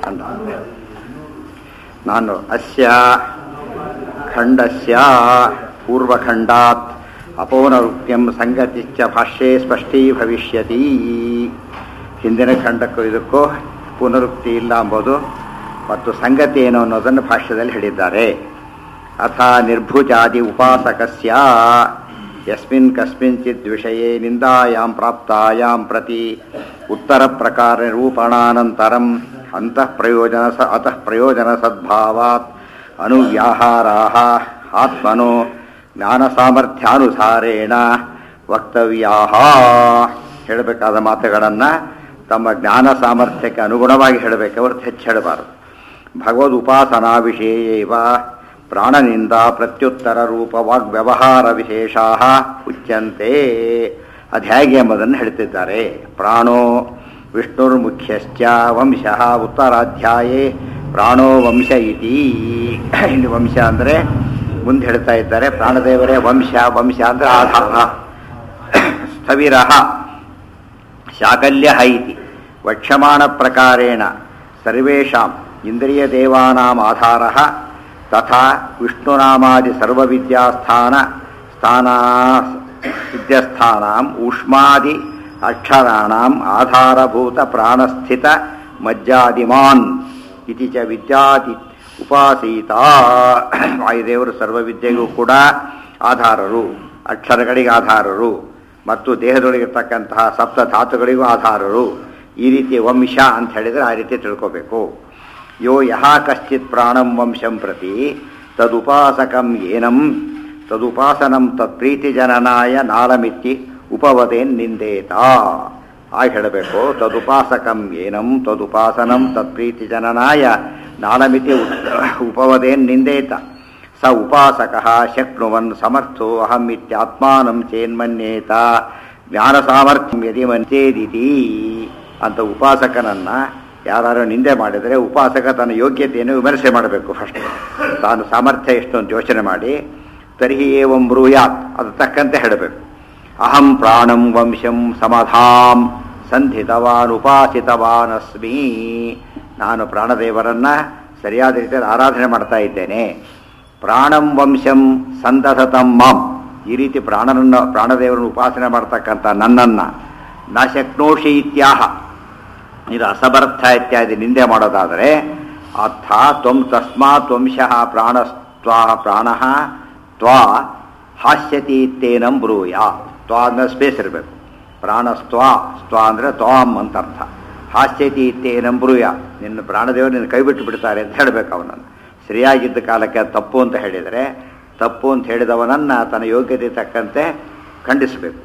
ಅಂತ. ನಾನು ಅಸ್ಯ ಖಂಡಸ್ಯ ಪೂರ್ವಖಂಡಾತ್ ಅಪೌನರುಕ್ತ್ಯಂ ಸಂಗತಿಶ್ಚ ಭಾಷ್ಯೇ ಸ್ಪಷ್ಟೀ ಭವಿಷ್ಯತಿ. ಹಿಂದಿನ ಖಂಡಕ್ಕೂ ಇದಕ್ಕೂ ಪುನರುಕ್ತಿ ಇಲ್ಲ ಎಂಬುದು ಮತ್ತು ಸಂಗತಿ ಏನು ಅನ್ನೋದನ್ನು ಭಾಷ್ಯದಲ್ಲಿ ಹೇಳಿದ್ದಾರೆ. ಅಥ ನಿರ್ಭುಜಾದಿ ಉಪಾಸಕಸ್ಯ ಯಸ್ಮಿನ್ ಕಸ್ಮಿಂಚಿದ್ ವಿಷಯೇ ನಿಂದಾಯಾಂ ಪ್ರಾಪ್ತಾಯಾಂ ಪ್ರತಿ ಉತ್ತರ ಪ್ರಕಾರ ನಿರೂಪಣಾನಂತರಂ ಅಂತಃ ಪ್ರಯೋಜನ ಸದ್ಭಾವಾತ್ ಅನುವ್ಯಾಹಾರಾಃ ಆತ್ಮನೋ ಜ್ಞಾನ ಸಾಮರ್ಥ್ಯಾನುಸಾರೇಣ ವಕ್ತವ್ಯಾಃ. ಹೇಳಬೇಕಾದ ಮಾತುಗಳನ್ನು ತಮ್ಮ ಜ್ಞಾನ ಸಾಮರ್ಥ್ಯಕ್ಕೆ ಅನುಗುಣವಾಗಿ ಹೇಳಬೇಕು, ಹೊರತು ಹೆಚ್ಚು ಹೇಳಬಾರದು. ಭಗವದ್ ಉಪಾಸನಾ ವಿಷಯೇವ ಪ್ರಾಣನಿಂದ ಪ್ರತ್ಯುತ್ತರ ರೂಪ ವಾಗ್ವ್ಯವಹಾರ ವಿಶೇಷಾ ಉಚ್ಯಂತೆ. ಅದು ಹೇಗೆ ಎಂಬುದನ್ನು ಹೇಳ್ತಿದ್ದಾರೆ. ಪ್ರಾಣೋ ವಿಷ್ಣುರ್ಮುಖ್ಯಶ್ಚ ವಂಶಃ ಉತ್ತರಾಧ್ಯಾಯೇ ಪ್ರಾಣೋ ವಂಶ ಇತಿ. ಇಲ್ಲಿ ವಂಶ ಅಂದರೆ ಮುಂದೆ ಹೇಳ್ತಾ ಇದ್ದಾರೆ ಪ್ರಾಣದೇವರೇ ವಂಶ. ವಂಶ ಅಂದರೆ ಆಧಾರ. ಸ್ಥವಿರ ಶಾಕಲ್ಯ ಇತಿ ವಕ್ಷ್ಯಮಾಣ ಪ್ರಕಾರೇಣ ಸರ್ವೇಷಾಂ ಇಂದ್ರಿಯ ದೇವಾನಾಂ ಆಧಾರಃ ತಥಾ ವಿಷ್ಣುನಾಮಾದಿ ಸರ್ವವಿದ್ಯಾಸ್ಥಾನ ವಿದ್ಯಸ್ಥಾನಾಂ ಊಷ್ಮಾದಿ ಅಕ್ಷರಾಣಾಂ ಆಧಾರಭೂತ ಪ್ರಾಣಸ್ಥಿತ ಮಜ್ಜಾದಿಮಾನ್ ಇತಿ ಚ ವಿದ್ಯಾತಿ ಉಪಾಸೀತ. ವಾಯುದೇವರು ಸರ್ವವಿದ್ಯೆಗೂ ಕೂಡ ಆಧಾರರು, ಅಕ್ಷರಗಳಿಗೆ ಆಧಾರರು ಮತ್ತು ದೇಹದೊಳಗಿರ್ತಕ್ಕಂತಹ ಸಪ್ತ ಧಾತುಗಳಿಗೂ ಆಧಾರರು. ಈ ರೀತಿ ವಂಶ ಅಂತ ಹೇಳಿದರೆ ಆ ರೀತಿ ತಿಳ್ಕೋಬೇಕು. ಯೋ ಯಹ ಕಶ್ಚಿತ್ ಪ್ರಾಣಂ ವಂಶಂ ಪ್ರತಿ ತದುಪಾಸಕಂ ಏನಂ ತದುಪಾಸನಂ ತತ್ಪ್ರೀತಿಜನನಾಯ ನಾಲಮಿತ್ತಿ ಉಪವದೇನ್ ನಿಂದೇತ. ಆಗ ಹೇಳಬೇಕು ತದುಪಾಸಕಂ ಏನಂ ತದುಪಾಸನಂ ತತ್ಪ್ರೀತಿಜನನಾಯ ನಾಲಮಿತಿ ಉಪವದೇನ್ ನಿಂದೇತ. ಸ ಉಪಾಸಕಃ ಶಕ್ನುವನ್ ಸಮರ್ಥೋ ಅಹಂ ಇತ್ಯಾತ್ಮಾನಂ ಚೇನ್ಮನ್ಯೇತ ಜ್ಞಾನ ಸಾಮರ್ಥ್ಯಂ ಯದಿ ಮನ್ಯೇದಿತಿ. ಅಂತ ಉಪಾಸಕನನ್ನ ಯಾರು ನಿಂದೆ ಮಾಡಿದರೆ ಉಪಾಸಕ ತನ್ನ ಯೋಗ್ಯತೆಯನ್ನು ವಿಮರ್ಶೆ ಮಾಡಬೇಕು. ಫಸ್ಟ್ ತಾನು ಸಾಮರ್ಥ್ಯ ಎಷ್ಟು ಅಂತ ಯೋಚನೆ ಮಾಡಿ ತರ್ಹಿ ಏವಂ ಬ್ರೂಯಾತ್, ಅದು ತಕ್ಕಂತೆ ಹೇಳಬೇಕು. ಅಹಂ ಪ್ರಾಣಂ ವಂಶಂ ಸಮಧಾಂ ಸಂಧಿತವಾನ್ ಉಪಾಸಿತವಾನ್ ಅಸ್ಮಿ. ನಾನು ಪ್ರಾಣದೇವರನ್ನ ಸರಿಯಾದ ರೀತಿಯಲ್ಲಿ ಆರಾಧನೆ ಮಾಡ್ತಾ ಇದ್ದೇನೆ. ಪ್ರಾಣಂ ವಂಶಂ ಸಂದಧತಂ ಮಾಂ. ಈ ರೀತಿ ಪ್ರಾಣದೇವರನ್ನು ಉಪಾಸನೆ ಮಾಡ್ತಕ್ಕಂಥ ನನ್ನನ್ನು ನ ಶಕ್ನೋಷಿ ಇತ್ಯಾಹ, ಇದು ಅಸಮರ್ಥ ಇತ್ಯಾದಿ ನಿಂದೆ ಮಾಡೋದಾದರೆ ಅರ್ಥ ತ್ವಂ ತಸ್ಮಾತ್ ವಂಶಃ ಪ್ರಾಣಸ್ತ್ವಾಹ ಪ್ರಾಣಃ ತ್ವಾ ಹಾಸ್ಯತಿ ಇತ್ತೇನಂ ಬ್ರೂಯಾ. ತ್ವಾ ಅಂದರೆ ಸ್ಪೇಸ್ ಇರಬೇಕು. ಪ್ರಾಣಸ್ತ್ವಾ ಸ್ತ್ವಾ ಅಂದರೆ ತ್ವಾಂ ಅಂತ ಅರ್ಥ. ಹಾಸ್ಯತಿ ಇತ್ತೇನಂ ಬ್ರೂಯಾ, ನಿನ್ನ ಪ್ರಾಣದೇವರು ನಿನ್ನ ಕೈ ಬಿಟ್ಟು ಬಿಡ್ತಾರೆ ಅಂತ ಹೇಳಬೇಕು. ಅವನನ್ನು ಸರಿಯಾಗಿದ್ದ ಕಾಲಕ್ಕೆ ತಪ್ಪು ಅಂತ ಹೇಳಿದರೆ ತಪ್ಪು ಅಂತ ಹೇಳಿದವನನ್ನು ತನ್ನ ಯೋಗ್ಯತೆ ತಕ್ಕಂತೆ ಖಂಡಿಸಬೇಕು.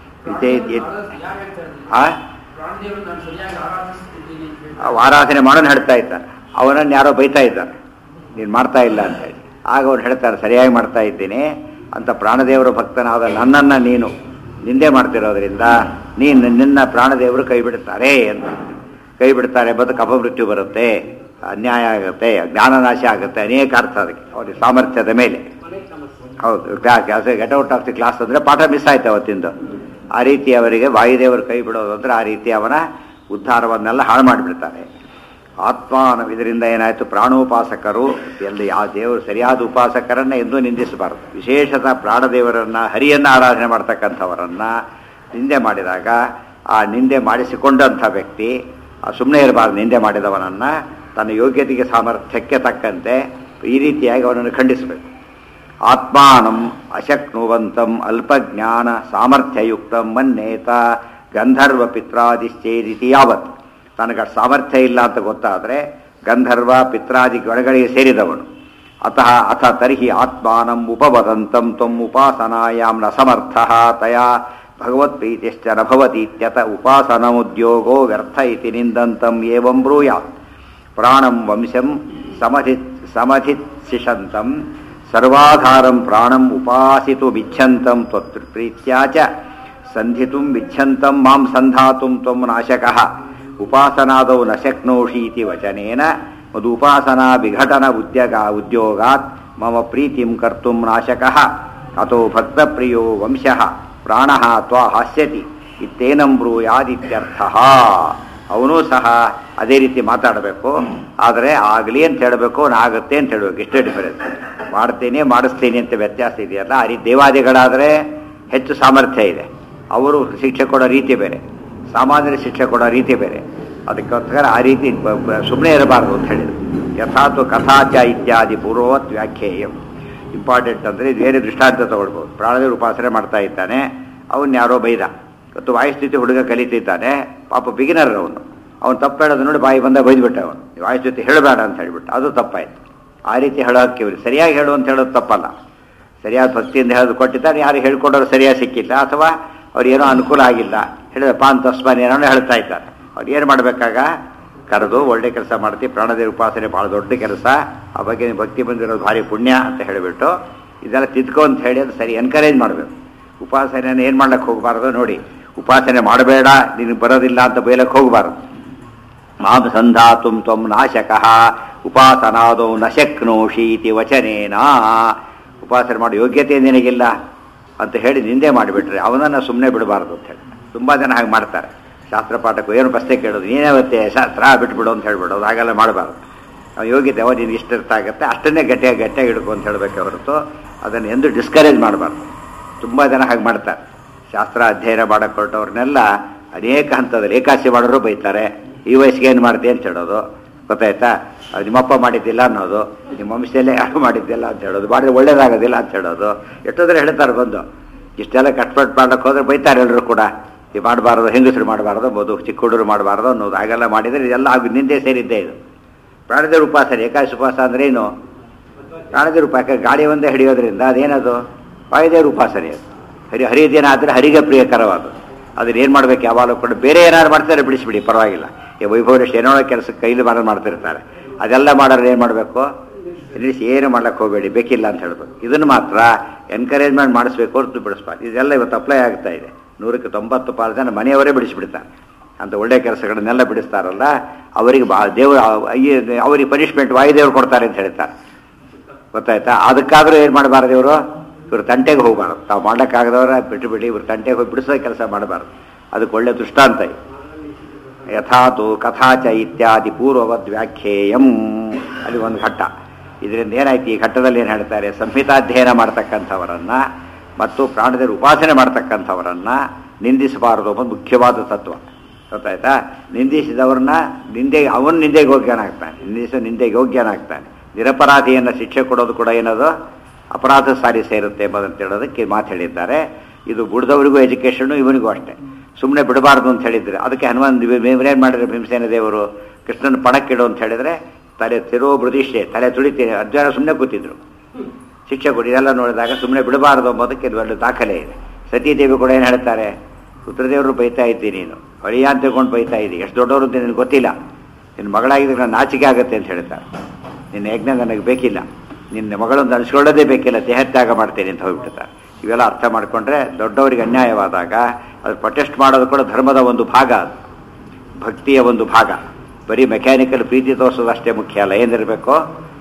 ಆರಾಧನೆ ಮಾಡೋನು ಹೇಳ್ತಾ ಇದ್ದಾನೆ, ಅವನನ್ನು ಯಾರೋ ಬೈತಾ ಇದ್ದಾನೆ ನೀನು ಮಾಡ್ತಾ ಇಲ್ಲ ಅಂತ ಹೇಳಿ. ಆಗ ಅವ್ರು ಹೇಳ್ತಾರೆ ಸರಿಯಾಗಿ ಮಾಡ್ತಾ ಇದ್ದೀನಿ ಅಂತ. ಪ್ರಾಣದೇವರ ಭಕ್ತನಾದ ನನ್ನನ್ನು ನೀನು ನಿಂದೆ ಮಾಡ್ತಿರೋದ್ರಿಂದ ನಿನ್ನ ಪ್ರಾಣದೇವರು ಕೈ ಬಿಡ್ತಾರೆ ಅಂತ. ಕೈ ಬಿಡ್ತಾರೆ ಬದುಕು ಅಪಮೃತ್ಯು ಬರುತ್ತೆ, ಅನ್ಯಾಯ ಆಗುತ್ತೆ, ಜ್ಞಾನನಾಶ ಆಗುತ್ತೆ, ಅನೇಕ ಅರ್ಥ ಅದಕ್ಕೆ ಅವ್ರಿಗೆ ಸಾಮರ್ಥ್ಯದ ಮೇಲೆ. ಹೌದು, get out of the class ಅಂದರೆ ಪಾಠ ಮಿಸ್ ಆಯ್ತು ಅವತ್ತಿಂದು. ಆ ರೀತಿ ಅವರಿಗೆ ವಾಯುದೇವರು ಕೈ ಬಿಡೋದು ಅಂದರೆ ಆ ರೀತಿ ಅವನ ಉದ್ಧಾರವನ್ನೆಲ್ಲ ಹಾಳು ಮಾಡಿಬಿಡ್ತಾರೆ. ಆತ್ಮಾನ ಇದರಿಂದ ಏನಾಯಿತು, ಪ್ರಾಣೋಪಾಸಕರು ಎಲ್ಲಿ ಆ ದೇವರು ಸರಿಯಾದ ಉಪಾಸಕರನ್ನು ಎಂದೂ ನಿಂದಿಸಬಾರದು. ವಿಶೇಷತಃ ಪ್ರಾಣದೇವರನ್ನು ಹರಿಯನ್ನು ಆರಾಧನೆ ಮಾಡ್ತಕ್ಕಂಥವರನ್ನು ನಿಂದೆ ಮಾಡಿದಾಗ ಆ ನಿಂದೆ ಮಾಡಿಸಿಕೊಂಡಂಥ ವ್ಯಕ್ತಿ ಸುಮ್ಮನೆ ಇರಬಾರ್ದು. ನಿಂದೆ ಮಾಡಿದವನನ್ನು ತನ್ನ ಯೋಗ್ಯತೆಗೆ ಸಾಮರ್ಥ್ಯಕ್ಕೆ ತಕ್ಕಂತೆ ಈ ರೀತಿಯಾಗಿ ಅವನನ್ನು ಖಂಡಿಸಬೇಕು. ಆತ್ಮಾನಂ ಅಶಕ್ನುವಂತಂ ಅಲ್ಪಜ್ಞಾನ ಸಾಮರ್ಥ್ಯಯುಕ್ತಂ ಮನ್ನೇತ ಗಂಧರ್ವ ಪಿತ್ರಾದಿಶ್ಚೇದಿತಿ ಯಾವತ್. ತನಗೆ ಸಾಮರ್ಥ್ಯ ಇಲ್ಲ ಅಂತ ಗೊತ್ತಾದರೆ ಗಂಧರ್ವ ಪಿತ್ರಾದಿ ಗಣಗಳಿಗೆ ಸೇರಿದವನು. ಅಥ ತರ್ಹಿ ಆತ್ಮಾನಂ ಉಪವದಂತಂ ತ್ವಂ ಉಪಾಸನಾಯಾಂ ನ ಸಮರ್ಥಃ ತಯಾ ಭಗವತ್ಪ್ರೀತಿಶ್ಚ ನ ಭವತಿ ಇತ್ಯತ ಉಪಾಸನೋದ್ಯೋಗೋ ವ್ಯರ್ಥ ಇತಿ ನಿಂದಂತಂ ಏವಂ ಬ್ರೂಯಾತ್. ಪ್ರಾಣಂ ವಂಶಂ ಸಮಧಿಸಿಷಂತಂ ಸರ್ವಾಧಾರಂ ಪ್ರಾಣಂ ಉಪಾಸಿತುಮಿಚ್ಛಂತಂ ತ್ವತ್ಪ್ರೀತ್ಯಾ ಚ ಸಂಧಿತುಂ ವಿಚ್ಛಂತಂ ಮಾಂ ಸಂಧಾತುಂ ತ್ವಂ ನಾಶಕಃ ಉಪಾಸನಾದೌ ನ ಶಕ್ನೋಷಿ ಇತಿ ವಚನೇನ ಮದುಪಾಸನಾ ವಿಘಟನ ಉದ್ಯೋಗಾತ್ ಮಮ ಪ್ರೀತಿಂ ಕರ್ತುಂ ನಾಶಕಃ ಅತೋ ಭಕ್ತಪ್ರಿಯೋ ವಂಶಃ ಪ್ರಾಣಃ ತ್ವಾ ಹಾಸ್ಯತಿ ಇತ್ತೇನಂ ಬ್ರೂಯಾದಿತ್ಯರ್ಥಃ. ಅವನೂ ಸಹ ಅದೇ ರೀತಿ ಮಾತಾಡಬೇಕು. ಆದರೆ ಆಗಲಿ ಅಂತ ಹೇಳಬೇಕು, ಆಗುತ್ತೆ ಅಂತ ಹೇಳಬೇಕು, ಇಷ್ಟೇ ಡಿಫರೆನ್ಸ್. ಮಾಡ್ತೀನಿ ಮಾಡಿಸ್ತೀನಿ ಅಂತ ವ್ಯತ್ಯಾಸ ಇದೆಯಲ್ಲ. ಆ ರೀತಿ ದೇವಾದಿಗಳಾದರೆ ಹೆಚ್ಚು ಸಾಮರ್ಥ್ಯ ಇದೆ. ಅವರು ಶಿಕ್ಷೆ ಕೊಡೋ ರೀತಿ ಬೇರೆ, ಸಾಮಾನ್ಯರ ಶಿಕ್ಷೆ ಕೊಡೋ ರೀತಿ ಬೇರೆ. ಅದಕ್ಕೋಸ್ಕರ ಆ ರೀತಿ ಸುಮ್ಮನೆ ಇರಬಾರ್ದು ಅಂತ ಹೇಳಿದರು. ಯಥಾತ್ವ ಕಥಾಚ ಇತ್ಯಾದಿ ಪೂರ್ವವತ್ ವ್ಯಾಖ್ಯೇಯಂ. ಇಂಪಾರ್ಟೆಂಟ್ ಅಂದರೆ ಬೇರೆ ದೃಷ್ಟಾಂತ ತಗೊಳ್ಬೋದು. ಪ್ರಾಣದೇವರು ಉಪಾಸನೆ ಮಾಡ್ತಾ ಇದ್ದಾನೆ, ಅವನ್ನ ಯಾರೋ ಬೈದ. ಇವತ್ತು ವಾಯುಸ್ಥಿತಿ ಹುಡುಗ ಕಲಿತಿದ್ದಾನೆ, ಪಾಪ ಬಿಗಿನರ್ ಅವನು ತಪ್ಪು ಹೇಳೋದು ನೋಡಿ ಬಾಯಿ ಬಂದ ಬೈದ್ಬಿಟ್ಟೆ. ಅವನು ವಾಯುಸ್ಥಿತಿ ಹೇಳಬೇಡ ಅಂತ ಹೇಳಿಬಿಟ್ಟು ಅದು ತಪ್ಪಾಯಿತು. ಆ ರೀತಿ ಹೇಳೋಕ್ಕೆ ಇವರು ಸರಿಯಾಗಿ ಹೇಳು ಅಂತ ಹೇಳೋದು ತಪ್ಪಲ್ಲ. ಸರಿಯಾದ ಭಕ್ತಿಯಿಂದ ಹೇಳೋದು ಕೊಟ್ಟಿದ್ದಾರೆ, ಯಾರು ಹೇಳ್ಕೊಡೋರು ಸರಿಯಾಗಿ ಸಿಕ್ಕಿಲ್ಲ, ಅಥವಾ ಅವ್ರಿಗೇನೋ ಅನುಕೂಲ ಆಗಿಲ್ಲ, ಹೇಳಿದಪ್ಪ ಅಂತ ತಸ್ಮಾನ್ ಏನೋ ಹೇಳ್ತಾ ಇದ್ದಾರೆ. ಅವ್ರು ಏನು ಮಾಡಬೇಕಾಗ ಕರೆದು ಒಳ್ಳೆ ಕೆಲಸ ಮಾಡ್ತೀವಿ, ಪ್ರಾಣದೇವ ಉಪಾಸನೆ ಭಾಳ ದೊಡ್ಡ ಕೆಲಸ, ಆ ಬಗ್ಗೆ ಭಕ್ತಿ ಬಂದಿರೋದು ಭಾರಿ ಪುಣ್ಯ ಅಂತ ಹೇಳಿಬಿಟ್ಟು ಇದೆಲ್ಲ ತಿದ್ಕೊ ಅಂತ ಹೇಳಿ ಅದು ಸರಿ ಎನ್ಕರೇಜ್ ಮಾಡಬೇಕು. ಉಪಾಸನೆಯನ್ನು ಏನು ಮಾಡ್ಲಿಕ್ಕೆ ಹೋಗಬಾರ್ದು ನೋಡಿ. ಉಪಾಸನೆ ಮಾಡಬೇಡ, ನಿನಗೆ ಬರೋದಿಲ್ಲ ಅಂತ ಬೈಲಕ್ಕೆ ಹೋಗಬಾರ್ದು. ಮಾಂ ಸಂಧಾತುಂ ತ್ವಂ ನಾಶಕಃ ಉಪಾಸನಾದೋ ನಶಕ್ನೋಷಿ ಇತಿ ವಚನೇನ. ಉಪಾಸನೆ ಮಾಡೋ ಯೋಗ್ಯತೆ ನಿನಗಿಲ್ಲ ಅಂತ ಹೇಳಿ ನಿಂದೆ ಮಾಡಿಬಿಟ್ರೆ ಅವನನ್ನು ಸುಮ್ಮನೆ ಬಿಡಬಾರ್ದು ಅಂತ ಹೇಳಿ. ತುಂಬ ಜನ ಹಾಗೆ ಮಾಡ್ತಾರೆ. ಶಾಸ್ತ್ರ ಪಾಠಕ್ಕೂ ಏನು ಪ್ರಶ್ನೆ ಕೇಳೋದು, ನೀನೇವತ್ತೆ ಶಾಸ್ತ್ರ ಬಿಟ್ಬಿಡು ಅಂತ ಹೇಳ್ಬಿಡೋದು, ಹಾಗೆಲ್ಲ ಮಾಡಬಾರ್ದು. ಯೋಗ್ಯತೆ ಅವ ನೀನು ಇಷ್ಟ ಇರ್ತಾಗತ್ತೆ ಅಷ್ಟನ್ನೇ ಗಟ್ಟಿಯಾಗಿ ಹಿಡ್ಕೊ ಅಂತ ಹೇಳಬೇಕೆ ಹೊರತು ಅದನ್ನು ಎಂದು ಡಿಸ್ಕರೇಜ್ ಮಾಡಬಾರ್ದು. ತುಂಬ ಜನ ಹಾಗೆ ಮಾಡ್ತಾರೆ. ಶಾಸ್ತ್ರ ಅಧ್ಯಯನ ಮಾಡಕ್ಕೆ ಹೊರಟವ್ರನ್ನೆಲ್ಲ ಅನೇಕ ಹಂತದಲ್ಲಿ ಏಕಾಸಿ ಮಾಡೋರು ಬೈತಾರೆ. ಈ ವಯಸ್ಸಿಗೆ ಏನು ಮಾಡ್ತೀವಿ ಅಂತ ಹೇಳೋದು, ಗೊತ್ತಾಯ್ತಾ? ಅದು ನಿಮ್ಮಪ್ಪ ಮಾಡಿದ್ದಿಲ್ಲ ಅನ್ನೋದು, ನಿಮ್ಮ ವಂಶದಲ್ಲೇ ಯಾರು ಮಾಡಿದ್ದಿಲ್ಲ ಅಂತ ಹೇಳೋದು, ಮಾಡಿದ್ರೆ ಒಳ್ಳೇದಾಗೋದಿಲ್ಲ ಅಂತ ಹೇಳೋದು. ಎಷ್ಟೋದ್ರೆ ಹೇಳ್ತಾರೆ ಬಂದು. ಇಷ್ಟೆಲ್ಲ ಕಟ್ಪಟ್ಟು ಮಾಡಕ್ಕೆ ಹೋದ್ರೆ ಬೈತಾರೆ ಎಲ್ಲರೂ ಕೂಡ. ಇದು ಮಾಡಬಾರ್ದು, ಹೆಂಗಸರು ಮಾಡಬಾರ್ದು, ಬೋದು ಚಿಕ್ಕ ಹುಡುಗರು ಮಾಡಬಾರ್ದು ಅನ್ನೋದು. ಹಾಗೆಲ್ಲ ಮಾಡಿದರೆ ಇದೆಲ್ಲ ಆಗ ನಿಂದೆ ಸೇರಿದ್ದೇ ಇದು. ಪ್ರಾಣದೇವ್ರ ಉಪಾಸನೆ, ಏಕಾದಶಿ ಉಪವಾಸ ಅಂದ್ರೆ ಏನು? ಪ್ರಾಣದೇವ್ರ ಉಪಾಸ ಗಾಳಿ ಒಂದೇ ಹಿಡಿಯೋದ್ರಿಂದ ಅದೇನದು ವಾಯುದೇವ್ರ ಉಪಾಸನೆ. ಅದು ಹರಿದೇನ ಆದರೆ ಹರಿಗೆ ಪ್ರಿಯಕರವಾದ. ಅದನ್ನ ಏನು ಮಾಡ್ಬೇಕು ಯಾವಾಗಲೂ ಕೂಡ. ಬೇರೆ ಏನಾದ್ರು ಮಾಡ್ತಾರೆ ಬಿಡಿಸ್ಬಿಡಿ, ಪರವಾಗಿಲ್ಲ. ಈ ವೈಭವರೇಶ್ ಏನೋ ಕೆಲಸಕ್ಕೆ ಕೈಲಿ ಮಾಡ್ತಿರ್ತಾರೆ, ಅದೆಲ್ಲ ಮಾಡೋರು ಏನು ಮಾಡಬೇಕು? ನಿಲ್ಲಿಸಿ ಏನು ಮಾಡ್ಲಿಕ್ಕೆ ಹೋಗಬೇಡಿ, ಬೇಕಿಲ್ಲ ಅಂತ ಹೇಳ್ಬೇಕು. ಇದನ್ನು ಮಾತ್ರ ಎನ್ಕರೇಜ್ಮೆಂಟ್ ಮಾಡಿಸ್ಬೇಕು ಹೊರತು ಬಿಡಿಸ್ಬಾರ್ದು. ಇದೆಲ್ಲ ಇವತ್ತು ಅಪ್ಲೈ ಆಗ್ತಾ ಇದೆ. 100ಕ್ಕೆ 90% ಜನ ಮನೆಯವರೇ ಬಿಡಿಸ್ಬಿಡ್ತಾರೆ. ಅಂತ ಒಳ್ಳೆಯ ಕೆಲಸಗಳನ್ನೆಲ್ಲ ಬಿಡಿಸ್ತಾರಲ್ಲ ಅವರಿಗೆ ದೇವರು ಅವರಿಗೆ ಪನಿಷ್ಮೆಂಟ್ ವಾಯುದೇವರು ಕೊಡ್ತಾರೆ ಅಂತ ಹೇಳ್ತಾರೆ, ಗೊತ್ತಾಯ್ತಾ? ಅದಕ್ಕಾದರೂ ಏನು ಮಾಡಬಾರ್ದು ಇವರು ತಂಟೆಗೆ ಹೋಗಬಾರ್ದು. ತಾವು ಮಾಡೋಕ್ಕಾಗದವರ ಬಿಟ್ಟು ಬಿಡಿ, ಇವ್ರು ತಂಟೆಗೆ ಹೋಗಿ ಬಿಡಿಸೋ ಕೆಲಸ ಮಾಡಬಾರ್ದು. ಅದಕ್ಕೆ ಒಳ್ಳೆ ದೃಷ್ಟಾಂತ ಇದೆ. ಯಥಾತು ಕಥಾಚ ಇತ್ಯಾದಿ ಪೂರ್ವವದ್ ವ್ಯಾಖ್ಯೇಯಂ. ಅಲ್ಲಿ ಒಂದು ಘಟ್ಟ. ಇದರಿಂದ ಏನಾಯ್ತು? ಈ ಘಟ್ಟದಲ್ಲಿ ಏನು ಹೇಳ್ತಾರೆ? ಸಂಹಿತಾಧ್ಯಯನ ಮಾಡ್ತಕ್ಕಂಥವರನ್ನು ಮತ್ತು ಪ್ರಾಣದೇವರು ಉಪಾಸನೆ ಮಾಡ್ತಕ್ಕಂಥವರನ್ನ ನಿಂದಿಸಬಾರದು ಅನ್ನೋದು ಮುಖ್ಯವಾದ ತತ್ವ, ಗೊತ್ತಾಯ್ತಾ? ನಿಂದಿಸಿದವ್ರನ್ನ ಅವನು ನಿಂದೆಗೆ ಯೋಗ್ಯನಾಗ್ತಾನೆ, ನಿಂದೆಗೆ ಯೋಗ್ಯನಾಗ್ತಾನೆ. ನಿರಪರಾಧಿಯನ್ನು ಶಿಕ್ಷೆ ಕೊಡೋದು ಕೂಡ ಏನದು ಅಪರಾಧ ಸಾರಿ ಸೇರುತ್ತೆ ಎಂಬುದಂತ ಹೇಳೋದಕ್ಕೆ ಮಾತು ಹೇಳಿದ್ದಾರೆ. ಇದು ಬುಡ್ದವರಿಗೂ ಎಜುಕೇಷನ್ನು, ಇವನಿಗೂ ಅಷ್ಟೇ. ಸುಮ್ಮನೆ ಬಿಡಬಾರ್ದು ಅಂತ ಹೇಳಿದರೆ ಅದಕ್ಕೆ ಏನು ಮಾಡಿದ್ರೆ ಭೀಮಸೇನ ದೇವರು ಕೃಷ್ಣನ ಪಣಕ್ಕಿಡು ಅಂತ ಹೇಳಿದರೆ ತಲೆ ತಿರೋ ಬೃದಿಷ್ಠೆ, ತಲೆ ತುಳಿತೀನಿ. ಅರ್ಜುನ ಸುಮ್ಮನೆ ಕೂತಿದ್ರು, ಶಿಕ್ಷೆ ಕೊಡಿ. ಇದೆಲ್ಲ ನೋಡಿದಾಗ ಸುಮ್ಮನೆ ಬಿಡಬಾರ್ದು ಎಂಬುದಕ್ಕೆ ಇದು ಒಳ್ಳೆ ದಾಖಲೆ ಇದೆ. ಸತೀದೇವಿ ಕೂಡ ಏನು ಹೇಳ್ತಾರೆ? ರುದ್ರದೇವರು ಬೈತಾ ಇದ್ದೀನಿ, ನೀನು ಹೊಳಿಯ ಅಂತ ತಿಳ್ಕೊಂಡು ಬೈತಾ ಇದ್ದೀನಿ, ಎಷ್ಟು ದೊಡ್ಡವರು ಅಂತ ನಿನಗೆ ಗೊತ್ತಿಲ್ಲ, ನಿನ್ನ ಮಗಳಾಗಿದ್ರೆ ನಾನು ನಾಚಿಕೆ ಆಗುತ್ತೆ ಅಂತ ಹೇಳ್ತಾರೆ. ನಿನ್ನ ಯಜ್ಞ ನನಗೆ ಬೇಕಿಲ್ಲ, ನಿನ್ನ ಮಗಳನ್ನು ಅನಿಸ್ಕೊಳ್ಳೋದೇ ಬೇಕಿಲ್ಲ, ದೇಹತ್ಯಾಗ ಮಾಡ್ತೇನೆ ಅಂತ ಹೋಗ್ಬಿಡ್ತಾರೆ. ಇವೆಲ್ಲ ಅರ್ಥ ಮಾಡಿಕೊಂಡ್ರೆ ದೊಡ್ಡವರಿಗೆ ಅನ್ಯಾಯವಾದಾಗ ಅದು ಪ್ರೊಟೆಸ್ಟ್ ಮಾಡೋದು ಕೂಡ ಧರ್ಮದ ಒಂದು ಭಾಗ, ಅದು ಭಕ್ತಿಯ ಒಂದು ಭಾಗ. ಬರೀ ಮೆಕ್ಯಾನಿಕಲ್ ಪ್ರೀತಿ ತೋರಿಸೋದು ಅಷ್ಟೇ ಮುಖ್ಯ ಅಲ್ಲ. ಏನಿರಬೇಕು?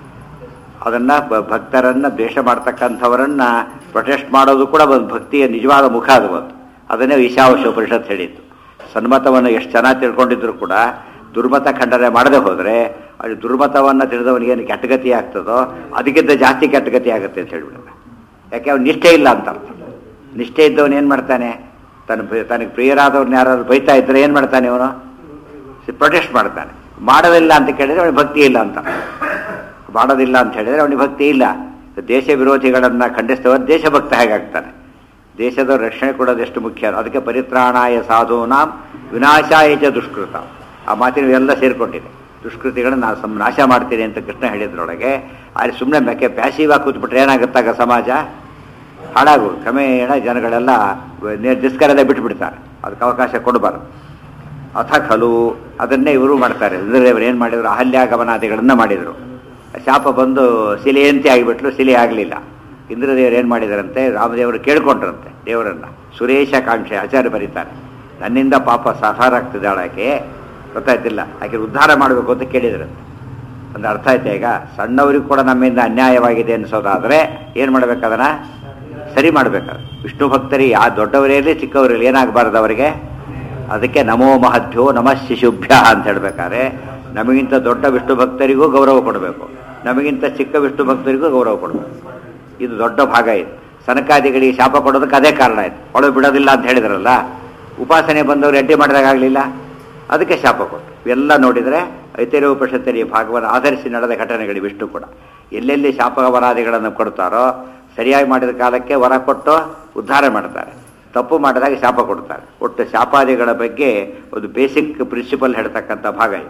ಅದನ್ನು ಭಕ್ತರನ್ನು ದ್ವೇಷ ಮಾಡ್ತಕ್ಕಂಥವರನ್ನು ಪ್ರೊಟೆಸ್ಟ್ ಮಾಡೋದು ಕೂಡ ಒಂದು ಭಕ್ತಿಯ ನಿಜವಾದ ಮುಖ ಅದು. ಅದನ್ನೇ ಈಶಾವಾಸ್ಯೋಪನಿಷತ್ ಹೇಳಿತ್ತು. ಸನ್ಮತವನ್ನು ಎಷ್ಟು ಚೆನ್ನಾಗಿ ತಿಳ್ಕೊಂಡಿದ್ರು ಕೂಡ ದುರ್ಮತ ಖಂಡನೆ ಮಾಡದೆ ಹೋದರೆ ಅದು ದುರ್ಮತವನ್ನು ತಿಳಿದವನಿಗೇನು ಕೆಟ್ಟಗತಿ ಆಗ್ತದೋ ಅದಕ್ಕಿಂತ ಜಾಸ್ತಿ ಕೆಟ್ಟಗತಿ ಆಗುತ್ತೆ ಅಂತ ಹೇಳಿಬಿಡುತ್ತೆ. ಯಾಕೆ ಅವ್ನು ನಿಷ್ಠೆ ಇಲ್ಲ ಅಂತ ಅರ್ಥ. ನಿಷ್ಠೆ ಇದ್ದವನು ಏನು ಮಾಡ್ತಾನೆ? ತನಗೆ ಪ್ರಿಯರಾದವ್ರನ್ನ ಯಾರಾದ್ರು ಬೈತಾ ಇದ್ದರೆ ಏನು ಮಾಡ್ತಾನೆ? ಅವನು ಪ್ರೊಟೆಸ್ಟ್ ಮಾಡ್ತಾನೆ. ಮಾಡೋದಿಲ್ಲ ಅಂತ ಕೇಳಿದರೆ ಅವನಿಗೆ ಭಕ್ತಿ ಇಲ್ಲ ಅಂತ. ಮಾಡೋದಿಲ್ಲ ಅಂತ ಹೇಳಿದರೆ ಅವನಿಗೆ ಭಕ್ತಿ ಇಲ್ಲ. ದೇಶ ವಿರೋಧಿಗಳನ್ನು ಖಂಡಿಸ್ತವರು ದೇಶಭಕ್ತ ಹೇಗಾಗ್ತಾನೆ? ದೇಶದ ರಕ್ಷಣೆ ಕೊಡೋದು ಎಷ್ಟು ಮುಖ್ಯ. ಅದಕ್ಕೆ ಪರಿತ್ರಾಣಾಯ ಸಾಧೂನಾಂ ವಿನಾಶಾಯ ಚ ದುಷ್ಕೃತ. ಆ ಮಾತಿನ ಎಲ್ಲ ಸೇರಿಕೊಂಡಿದೆ. ದುಷ್ಕೃತಿಗಳನ್ನು ನಾನು ನಾಶ ಮಾಡ್ತೀನಿ ಅಂತ ಕೃಷ್ಣ ಹೇಳಿದ್ರೊಳಗೆ ಅಲ್ಲಿ ಸುಮ್ಮನೆ ಪ್ಯಾಸಿವ್ ಆಗಿ ಕೂತ್ಬಿಟ್ರೆ ಏನಾಗುತ್ತಾಗ ಸಮಾಜ ಹಾಳಾಗೋದು. ಕ್ರಮೇಣ ಜನಗಳೆಲ್ಲ ಡಿಸ್ಕರೆಲ್ಲ ಬಿಟ್ಟುಬಿಡ್ತಾರೆ. ಅದಕ್ಕೆ ಅವಕಾಶ ಕೊಡಬಾರ್ದು. ಅಥ ಖಲು ಅದನ್ನೇ ಇವರು ಮಾಡ್ತಾರೆ. ಇಂದ್ರದೇವರು ಏನು ಮಾಡಿದರು? ಅಹಲ್ಯಾಗಮನಾದಿಗಳನ್ನು ಮಾಡಿದರು. ಶಾಪ ಬಂದು ಶಿಲೆಯಂತೆ ಆಗಿಬಿಟ್ಲು, ಶಿಲೆ ಆಗಲಿಲ್ಲ. ಇಂದ್ರದೇವರು ಏನು ಮಾಡಿದರಂತೆ? ರಾಮದೇವರು ಕೇಳ್ಕೊಂಡ್ರಂತೆ ದೇವರನ್ನು. ಸುರೇಶ ಕಾಂಕ್ಷೆ ಆಚಾರ್ಯ ಬರೀತಾರೆ, ನನ್ನಿಂದ ಪಾಪ ಸಫಾರ ಆಗ್ತಿದ್ದಾಳೆ ಆಕೆ, ಗೊತ್ತಾಯ್ತಿಲ್ಲ, ಆಕೆ ಉದ್ಧಾರ ಮಾಡಬೇಕು ಅಂತ ಕೇಳಿದ್ರಂತೆ. ಒಂದು ಅರ್ಥ ಆಯ್ತಾ? ಈಗ ಸಣ್ಣವರಿಗೂ ಕೂಡ ನಮ್ಮಿಂದ ಅನ್ಯಾಯವಾಗಿದೆ ಅನಿಸೋದಾದರೆ ಏನು ಮಾಡಬೇಕು? ಅದನ್ನು ಸರಿ ಮಾಡಬೇಕಾದ್ರೆ ವಿಷ್ಣು ಭಕ್ತರಿ ದೊಡ್ಡವರೇ ಇರಲಿ ಚಿಕ್ಕವರಲ್ಲಿ ಏನಾಗಬಾರ್ದು? ಅವರಿಗೆ ಅದಕ್ಕೆ ನಮೋ ಮಹದ್ಭ್ಯೋ ನಮಃ ಶಿಶುಭ್ಯ ಅಂತ ಹೇಳ್ಬೇಕಾದ್ರೆ ನಮಗಿಂತ ದೊಡ್ಡ ವಿಷ್ಣು ಭಕ್ತರಿಗೂ ಗೌರವ ಕೊಡಬೇಕು, ನಮಗಿಂತ ಚಿಕ್ಕ ವಿಷ್ಣು ಭಕ್ತರಿಗೂ ಗೌರವ ಕೊಡಬೇಕು. ಇದು ದೊಡ್ಡ ಭಾಗ ಇದು. ಸನಕಾದಿಗಳಿಗೆ ಶಾಪ ಕೊಡೋದಕ್ಕೆ ಅದೇ ಕಾರಣ ಆಯ್ತು. ಒಳಗೆ ಬಿಡೋದಿಲ್ಲ ಅಂತ ಹೇಳಿದ್ರಲ್ಲ, ಉಪಾಸನೆ ಬಂದವರು ಅಡ್ಡಿ ಮಾಡಿದಾಗಲಿಲ್ಲ, ಅದಕ್ಕೆ ಶಾಪ ಕೊಟ್ಟು. ಇವೆಲ್ಲ ನೋಡಿದರೆ ಐತರೇಯ ಉಪನಿಷತ್ತಲ್ಲಿ ಭಾಗವನ್ನು ಆಧರಿಸಿ ನಡೆದ ಘಟನೆಗಳು ವಿಷ್ಣು ಕೂಡ. ಎಲ್ಲೆಲ್ಲಿ ಶಾಪ ವರಾದಿಗಳನ್ನು ಕೊಡ್ತಾರೋ ಸರಿಯಾಗಿ ಮಾಡಿದ ಕಾಲಕ್ಕೆ ವರ ಕೊಟ್ಟು ಉದ್ಧಾರ ಮಾಡ್ತಾರೆ, ತಪ್ಪು ಮಾಡಿದಾಗ ಶಾಪ ಕೊಡ್ತಾರೆ. ಒಟ್ಟು ಶಾಪಾದಿಗಳ ಬಗ್ಗೆ ಒಂದು ಬೇಸಿಕ್ ಪ್ರಿನ್ಸಿಪಲ್ ಹೇಳ್ತಕ್ಕಂಥ ಭಾಗ ಇದು.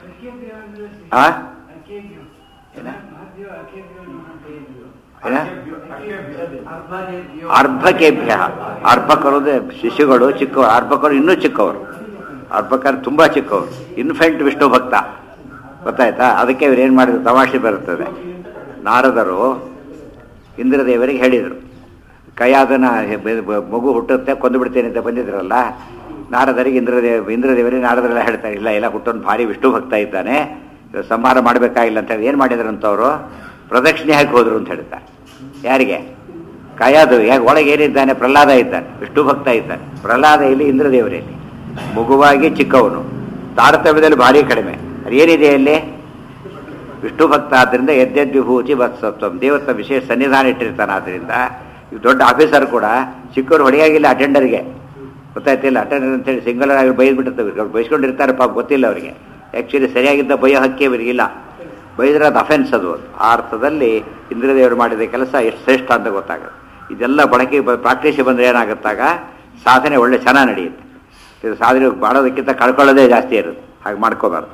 ಅರ್ಭಕೇಭ್ಯ, ಅರ್ಭಕರು ಶಿಶುಗಳು ಚಿಕ್ಕವರು, ಅರ್ಭಕರು ಇನ್ನೂ ಚಿಕ್ಕವರು, ಅರ್ಭಕರು ತುಂಬ ಚಿಕ್ಕವರು, ಇನ್ಫೆಂಟ್ ವಿಷ್ಣು ಭಕ್ತ, ಗೊತ್ತಾಯ್ತಾ? ಅದಕ್ಕೆ ಇವ್ರು ಏನು ಮಾಡಿದ್ರು, ತಮಾಷೆ ಬರುತ್ತದೆ. ನಾರದರು ಇಂದ್ರದೇವರಿಗೆ ಹೇಳಿದರು, ಕೈಯಾದನ ಮಗು ಹುಟ್ಟುತ್ತೆ ಕೊಂದು ಬಿಡ್ತೇನೆ ಅಂತ ಬಂದಿದ್ರಲ್ಲ, ನಾರದರಿಗೆ ಇಂದ್ರದೇವರಿಗೆ ನಾರದರೆಲ್ಲ ಹೇಳ್ತಾರೆ, ಇಲ್ಲ ಎಲ್ಲ ಹುಟ್ಟೊಂದು ಭಾರಿ ವಿಷ್ಣು ಭಕ್ತ ಇದ್ದಾನೆ, ಸಂಹಾರ ಮಾಡಬೇಕಾಗಿಲ್ಲ ಅಂತ ಹೇಳಿ ಏನು ಮಾಡಿದ್ರಂತವರು ಪ್ರದಕ್ಷಿಣೆ ಹಾಕಿ ಹೋದ್ರು ಅಂತ ಹೇಳ್ತಾರೆ. ಯಾರಿಗೆ? ಕೈಯಾದು. ಯಾಕೆ? ಒಳಗೆ ಏನಿದ್ದಾನೆ? ಪ್ರಹ್ಲಾದ ಇದ್ದಾನೆ, ವಿಷ್ಣು ಭಕ್ತ ಇದ್ದಾನೆ. ಪ್ರಹ್ಲಾದ ಇಲ್ಲಿ, ಇಂದ್ರದೇವರಲ್ಲಿ ಮಗುವಾಗಿ ಚಿಕ್ಕವನು, ತಾರತಮ್ಯದಲ್ಲಿ ಭಾರಿ ಕಡಿಮೆ. ಅದೇನಿದೆ ಅಲ್ಲಿ? ವಿಷ್ಣು ಭಕ್ತ ಆದ್ದರಿಂದ ಯದ್ಯದ್ವಿಭೂತಿ ವತ್ಸತ್ವಂ, ದೇವತ ವಿಶೇಷ ಸನ್ನಿಧಾನ ಇಟ್ಟಿರ್ತಾನೆ. ಆದ್ದರಿಂದ ಇವು ದೊಡ್ಡ ಆಫೀಸರ್ ಕೂಡ ಚಿಕ್ಕವರು ಹೊಡೆಯಾಗಿಲ್ಲ ಅಟೆಂಡರ್ಗೆ, ಗೊತ್ತಾಯ್ತಿಲ್ಲ? ಅಟೆಂಡರ್ ಅಂತೇಳಿ ಸಿಂಗಲರ್ ಆಗಿ ಬೈದ್ಬಿಟ್ಟಿರ್ತವೆ, ಬೈಸ್ಕೊಂಡಿರ್ತಾರೆ ಪಾಪ, ಗೊತ್ತಿಲ್ಲ ಅವರಿಗೆ. ಆ್ಯಕ್ಚುಲಿ ಸರಿಯಾಗಿದ್ದ ಬೈಯೋ ಹಕ್ಕಿ ಅವರಿಗಿಲ್ಲ, ಬೈದ್ರೆ ಅದು ಅಫೆನ್ಸ್. ಅದು ಆ ಅರ್ಥದಲ್ಲಿ ಇಂದ್ರದೇವರು ಮಾಡಿದ ಕೆಲಸ ಎಷ್ಟು ಶ್ರೇಷ್ಠ ಅಂತ ಗೊತ್ತಾಗುತ್ತೆ. ಇದೆಲ್ಲ ಬಳಕೆ ಪ್ರಾಕ್ಟೀಸ್ ಬಂದರೆ ಏನಾಗುತ್ತಾಗ ಸಾಧನೆ ಒಳ್ಳೆ ಚೆನ್ನಾಗಿ ನಡೆಯುತ್ತೆ. ಇದು ಸಾಧನೆ ಮಾಡೋದಕ್ಕಿಂತ ಕಳ್ಕೊಳ್ಳೋದೇ ಜಾಸ್ತಿ ಇರುತ್ತೆ, ಹಾಗೆ ಮಾಡ್ಕೋಬಾರ್ದು.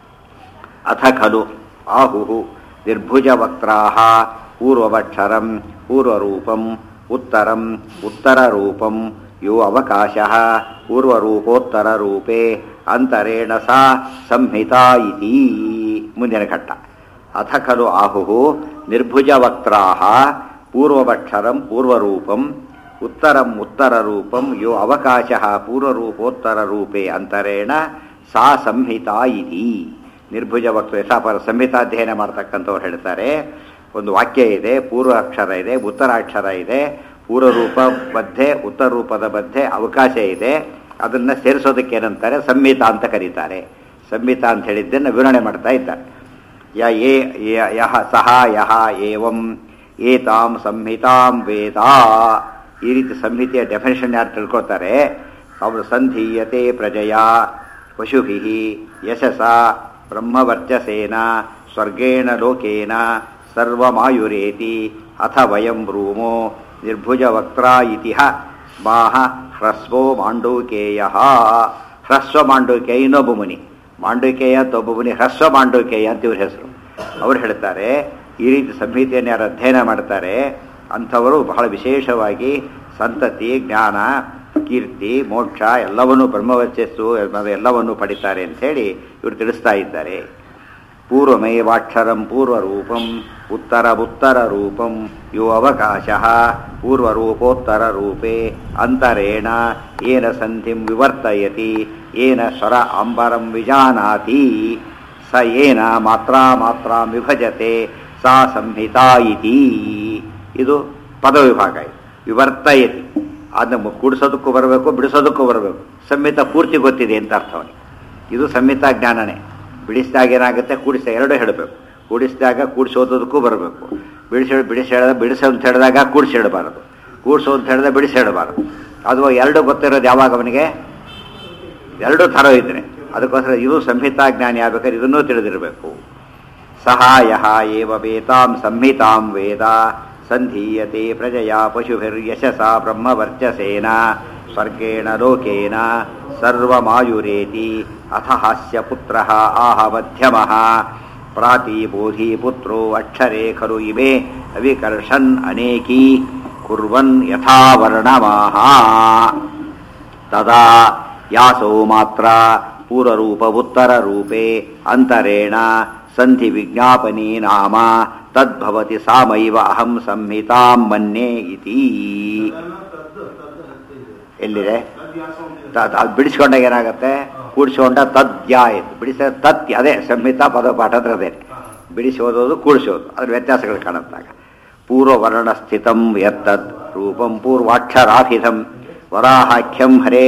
ಅಥ ಖಲು ಆಹುಹು ನಿರ್ಭುಜ ವಕ್ರಾಹ ಪೂರ್ವವಕ್ಷರಂ ಪೂರ್ವರೂಪಂ ಉತ್ತರಂ ಉತ್ತರರೂಪಂ ಯೋ ಅವಕಾಶಃ ಪೂರ್ವರೂಪೋತ್ತರರೂಪೇ ಅಂತರೇಣ ಸಾ ಸಂಹಿತಾ ಇತಿ. ಮುಂದಿನ ಘಟ್ಟ. ಅಥ ಖಲು ಆಹುಹು ನಿರ್ಭುಜ ವಕ್ರಾಹ ಪೂರ್ವವಕ್ಷರಂ ಪೂರ್ವರೂಪಂ ಉತ್ತರಂ ಉತ್ತರರೂಪಂ ಯೋ ಅವಕಾಶಃ ಪೂರ್ವರೂಪೋತ್ತರರೂಪೇ ಅಂತರೇಣ ಸಾ ಸಂಹಿತಾ ಇತಿ. ನಿರ್ಭುಜ ವಕ್ರ ಯಥಾಪರ ಸಂಹಿತಾಧ್ಯಯನ ಮಾಡ್ತಕ್ಕಂಥವ್ರು ಹೇಳ್ತಾರೆ, ಒಂದು ವಾಕ್ಯ ಇದೆ, ಪೂರ್ವ ಅಕ್ಷರ ಇದೆ, ಉತ್ತರಾಕ್ಷರ ಇದೆ, ಪೂರ್ವರೂಪ ಮಧ್ಯೆ ಉತ್ತರ ರೂಪದ ಮಧ್ಯೆ ಅವಕಾಶ ಇದೆ. ಅದನ್ನು ಸೇರಿಸೋದಕ್ಕೆ ಏನಂತಾರೆ? ಸಂಹಿತಾ ಅಂತ ಕರೀತಾರೆ. ಸಂಹಿತಾ ಅಂತ ಹೇಳಿದ್ದನ್ನು ವಿವರಣೆ ಮಾಡ್ತಾ ಇದ್ದಾರೆ. ಯಹ ಸಹ ಯಹ ಏವಂ ಏತಾಂ ಸಂಹಿತಾಂ ವೇದ. ಈ ರೀತಿ ಸಂಹಿತೆಯ ಡೆಫಿನೇಷನ್ ಯಾರು ತಿಳ್ಕೊಳ್ತಾರೆ ಅವರು ಸಂಧೀಯತೆ ಪ್ರಜೆಯ ಪಶುಭಿ ಯಶಸ ಬ್ರಹ್ಮವರ್ಚಸೇನ ಸ್ವರ್ಗೇಣ ಲೋಕೇನ ಸರ್ವಮಾಯುರೇತಿ ಅಥ ವಯಂ ಬ್ರೂಮೋ ನಿರ್ಭುಜವಕ್ತ್ರ ಇತಿಹ ಮಾಹ ಹ್ರಸ್ವೋ ಮಾಂಡೂಕೇಯ. ಹ್ರಸ್ವ ಮಾಂಡೂಕೇಯ ಇನ್ನೊಬ್ಬ ಮುನಿ, ಮಾಂಡೂಕೇಯ ಅಂತ ಒಬ್ಬ ಮುನಿ, ಹ್ರಸ್ವ ಮಾಂಡೂಕೇಯ ಅಂತ ಇವ್ರ ಹೆಸರು. ಅವರು ಹೇಳ್ತಾರೆ, ಈ ರೀತಿ ಸಂಹಿತೆಯನ್ನು ಯಾರು ಅಧ್ಯಯನ ಮಾಡ್ತಾರೆ ಅಂಥವರು ಬಹಳ ವಿಶೇಷವಾಗಿ ಸಂತತಿ, ಜ್ಞಾನ, ಕೀರ್ತಿ, ಮೋಕ್ಷ ಎಲ್ಲವನ್ನೂ, ಬ್ರಹ್ಮವರ್ಚಸ್ಸು ಎಲ್ಲವನ್ನೂ ಪಡಿತಾರೆ ಅಂಥೇಳಿ ಇವರು ತಿಳಿಸ್ತಾ ಇದ್ದಾರೆ. ಪೂರ್ವಮೇವಾಕ್ಷರಂ ಪೂರ್ವರೂಪಂ ಉತ್ತರರೂಪಂ ಯೋ ಅವಕಾಶಃ ಪೂರ್ವರೂಪೋತ್ತರರೂಪೇ ಅಂತರೇಣ ಏನ ಸಂಧಿಂ ವಿವರ್ತಯತಿ ಏನ ಸ್ವರ ಅಂಬರಂ ವಿಜಾನಾತಿ ಸ ಏನ ಮಾತ್ರಾಂ ವಿಭಜತೆ ಸಾ ಸಂಹಿತಾ ಇತಿ. ಇದು ಪದವಿಭಾಗ. ವಿವರ್ತಯತಿ ಅದನ್ನು ಕೂಡಿಸೋದಕ್ಕೂ ಬರಬೇಕು, ಬಿಡಿಸೋದಕ್ಕೂ ಬರಬೇಕು. ಸಂಹಿತ ಪೂರ್ತಿ ಗೊತ್ತಿದೆ ಅಂತ ಅರ್ಥವನಿಗೆ. ಇದು ಸಂಹಿತಾ ಜ್ಞಾನನೇ. ಬಿಡಿಸಿದಾಗ ಏನಾಗುತ್ತೆ? ಎರಡೂ ಹೇಳಬೇಕು. ಕೂಡಿಸಿದಾಗ ಕೂಡಿಸೋದಕ್ಕೂ ಬರಬೇಕು, ಬಿಡಿಸೋ ಅಂತ ಹೇಳಿದಾಗ ಕೂಡಿಸಿ ಹೇಳಬಾರದು, ಕೂಡಿಸೋ ಅಂತ ಹೇಳಿದಾಗ ಬಿಡಿಸಿ ಹೇಳಬಾರದು. ಅದು ಎರಡು ಗೊತ್ತಿರೋದು ಯಾವಾಗ ಅವನಿಗೆ? ಎರಡೂ ಥರ ಇದ್ರೆ. ಅದಕ್ಕೋಸ್ಕರ ಇದು ಸಂಹಿತಾ ಜ್ಞಾನಿ ಆಗ್ಬೇಕಾದ್ರೆ ಇದನ್ನೂ ತಿಳಿದಿರಬೇಕು. ಸಹಾಯ ಏವ ವೇತಾಂ ಸಂಹಿತಾಂ ವೇದ ಸಂಧೀಯತೆ ಪ್ರಜೆಯ ಪಶುಭಿರ್ಯಶಸ ಬ್ರಹ್ಮವರ್ಚಸೇನ ಸ್ವರ್ಗೇಣ ಲೋಕೇನ ಸರ್ವಮಾಯುರೇತಿ ಅಥ ಹಾಸ್ಯ ಪುತ್ರ ಆಹ ಮಧ್ಯಮಃ ಪ್ರಾತಿಬೋಧಿ ಪುತ್ರೋ ಅಕ್ಷರೇ ಖಲು ಇಮೇ ಅವಿಕರ್ಷನ್ ಅನೇಕೀ ಕುರ್ವನ್ ಯಥಾ ವರ್ಣಮಾಹ ತದಾ ಯಾಸೋ ಮಾತ್ರ ಪೂರ್ವರೂಪ ಉತ್ತರರೂಪೇ ಅಂತರೇಣ ಸಂಧಿ ವಿಜ್ಞಾಪನೀ ನಾಮ ತದ್ಭವತಿ ಸಾಮೈವ ಅಹಂ ಸಂಹಿತಾಂ ಮನ್ಯೆ ಇತಿ. ಎಲ್ಲಿದೆ? ಬಿಡಿಸ್ಕೊಂಡಾಗ ಏನಾಗುತ್ತೆ? ಕೂಡಿಸ್ಕೊಂಡ ತದ್ಯಾಯ್ ಬಿಡಿಸ ತತ್ ಅದೇ ಸಂಹಿತಾ ಪದಪಾಠದ್ರದೇ. ಬಿಡಿಸಿ ಓದೋದು, ಕೂಡಿಸೋದು, ಅದ್ರ ವ್ಯತ್ಯಾಸಗಳು ಕಾಣುತ್ತಾಗ. ಪೂರ್ವವರ್ಣ ಸ್ಥಿತಂ ಯತ್ತದ್ ರೂಪಂ ಪೂರ್ವಾಕ್ಷರಾಭಿಧಂ ವರಾಹಾಖ್ಯಂ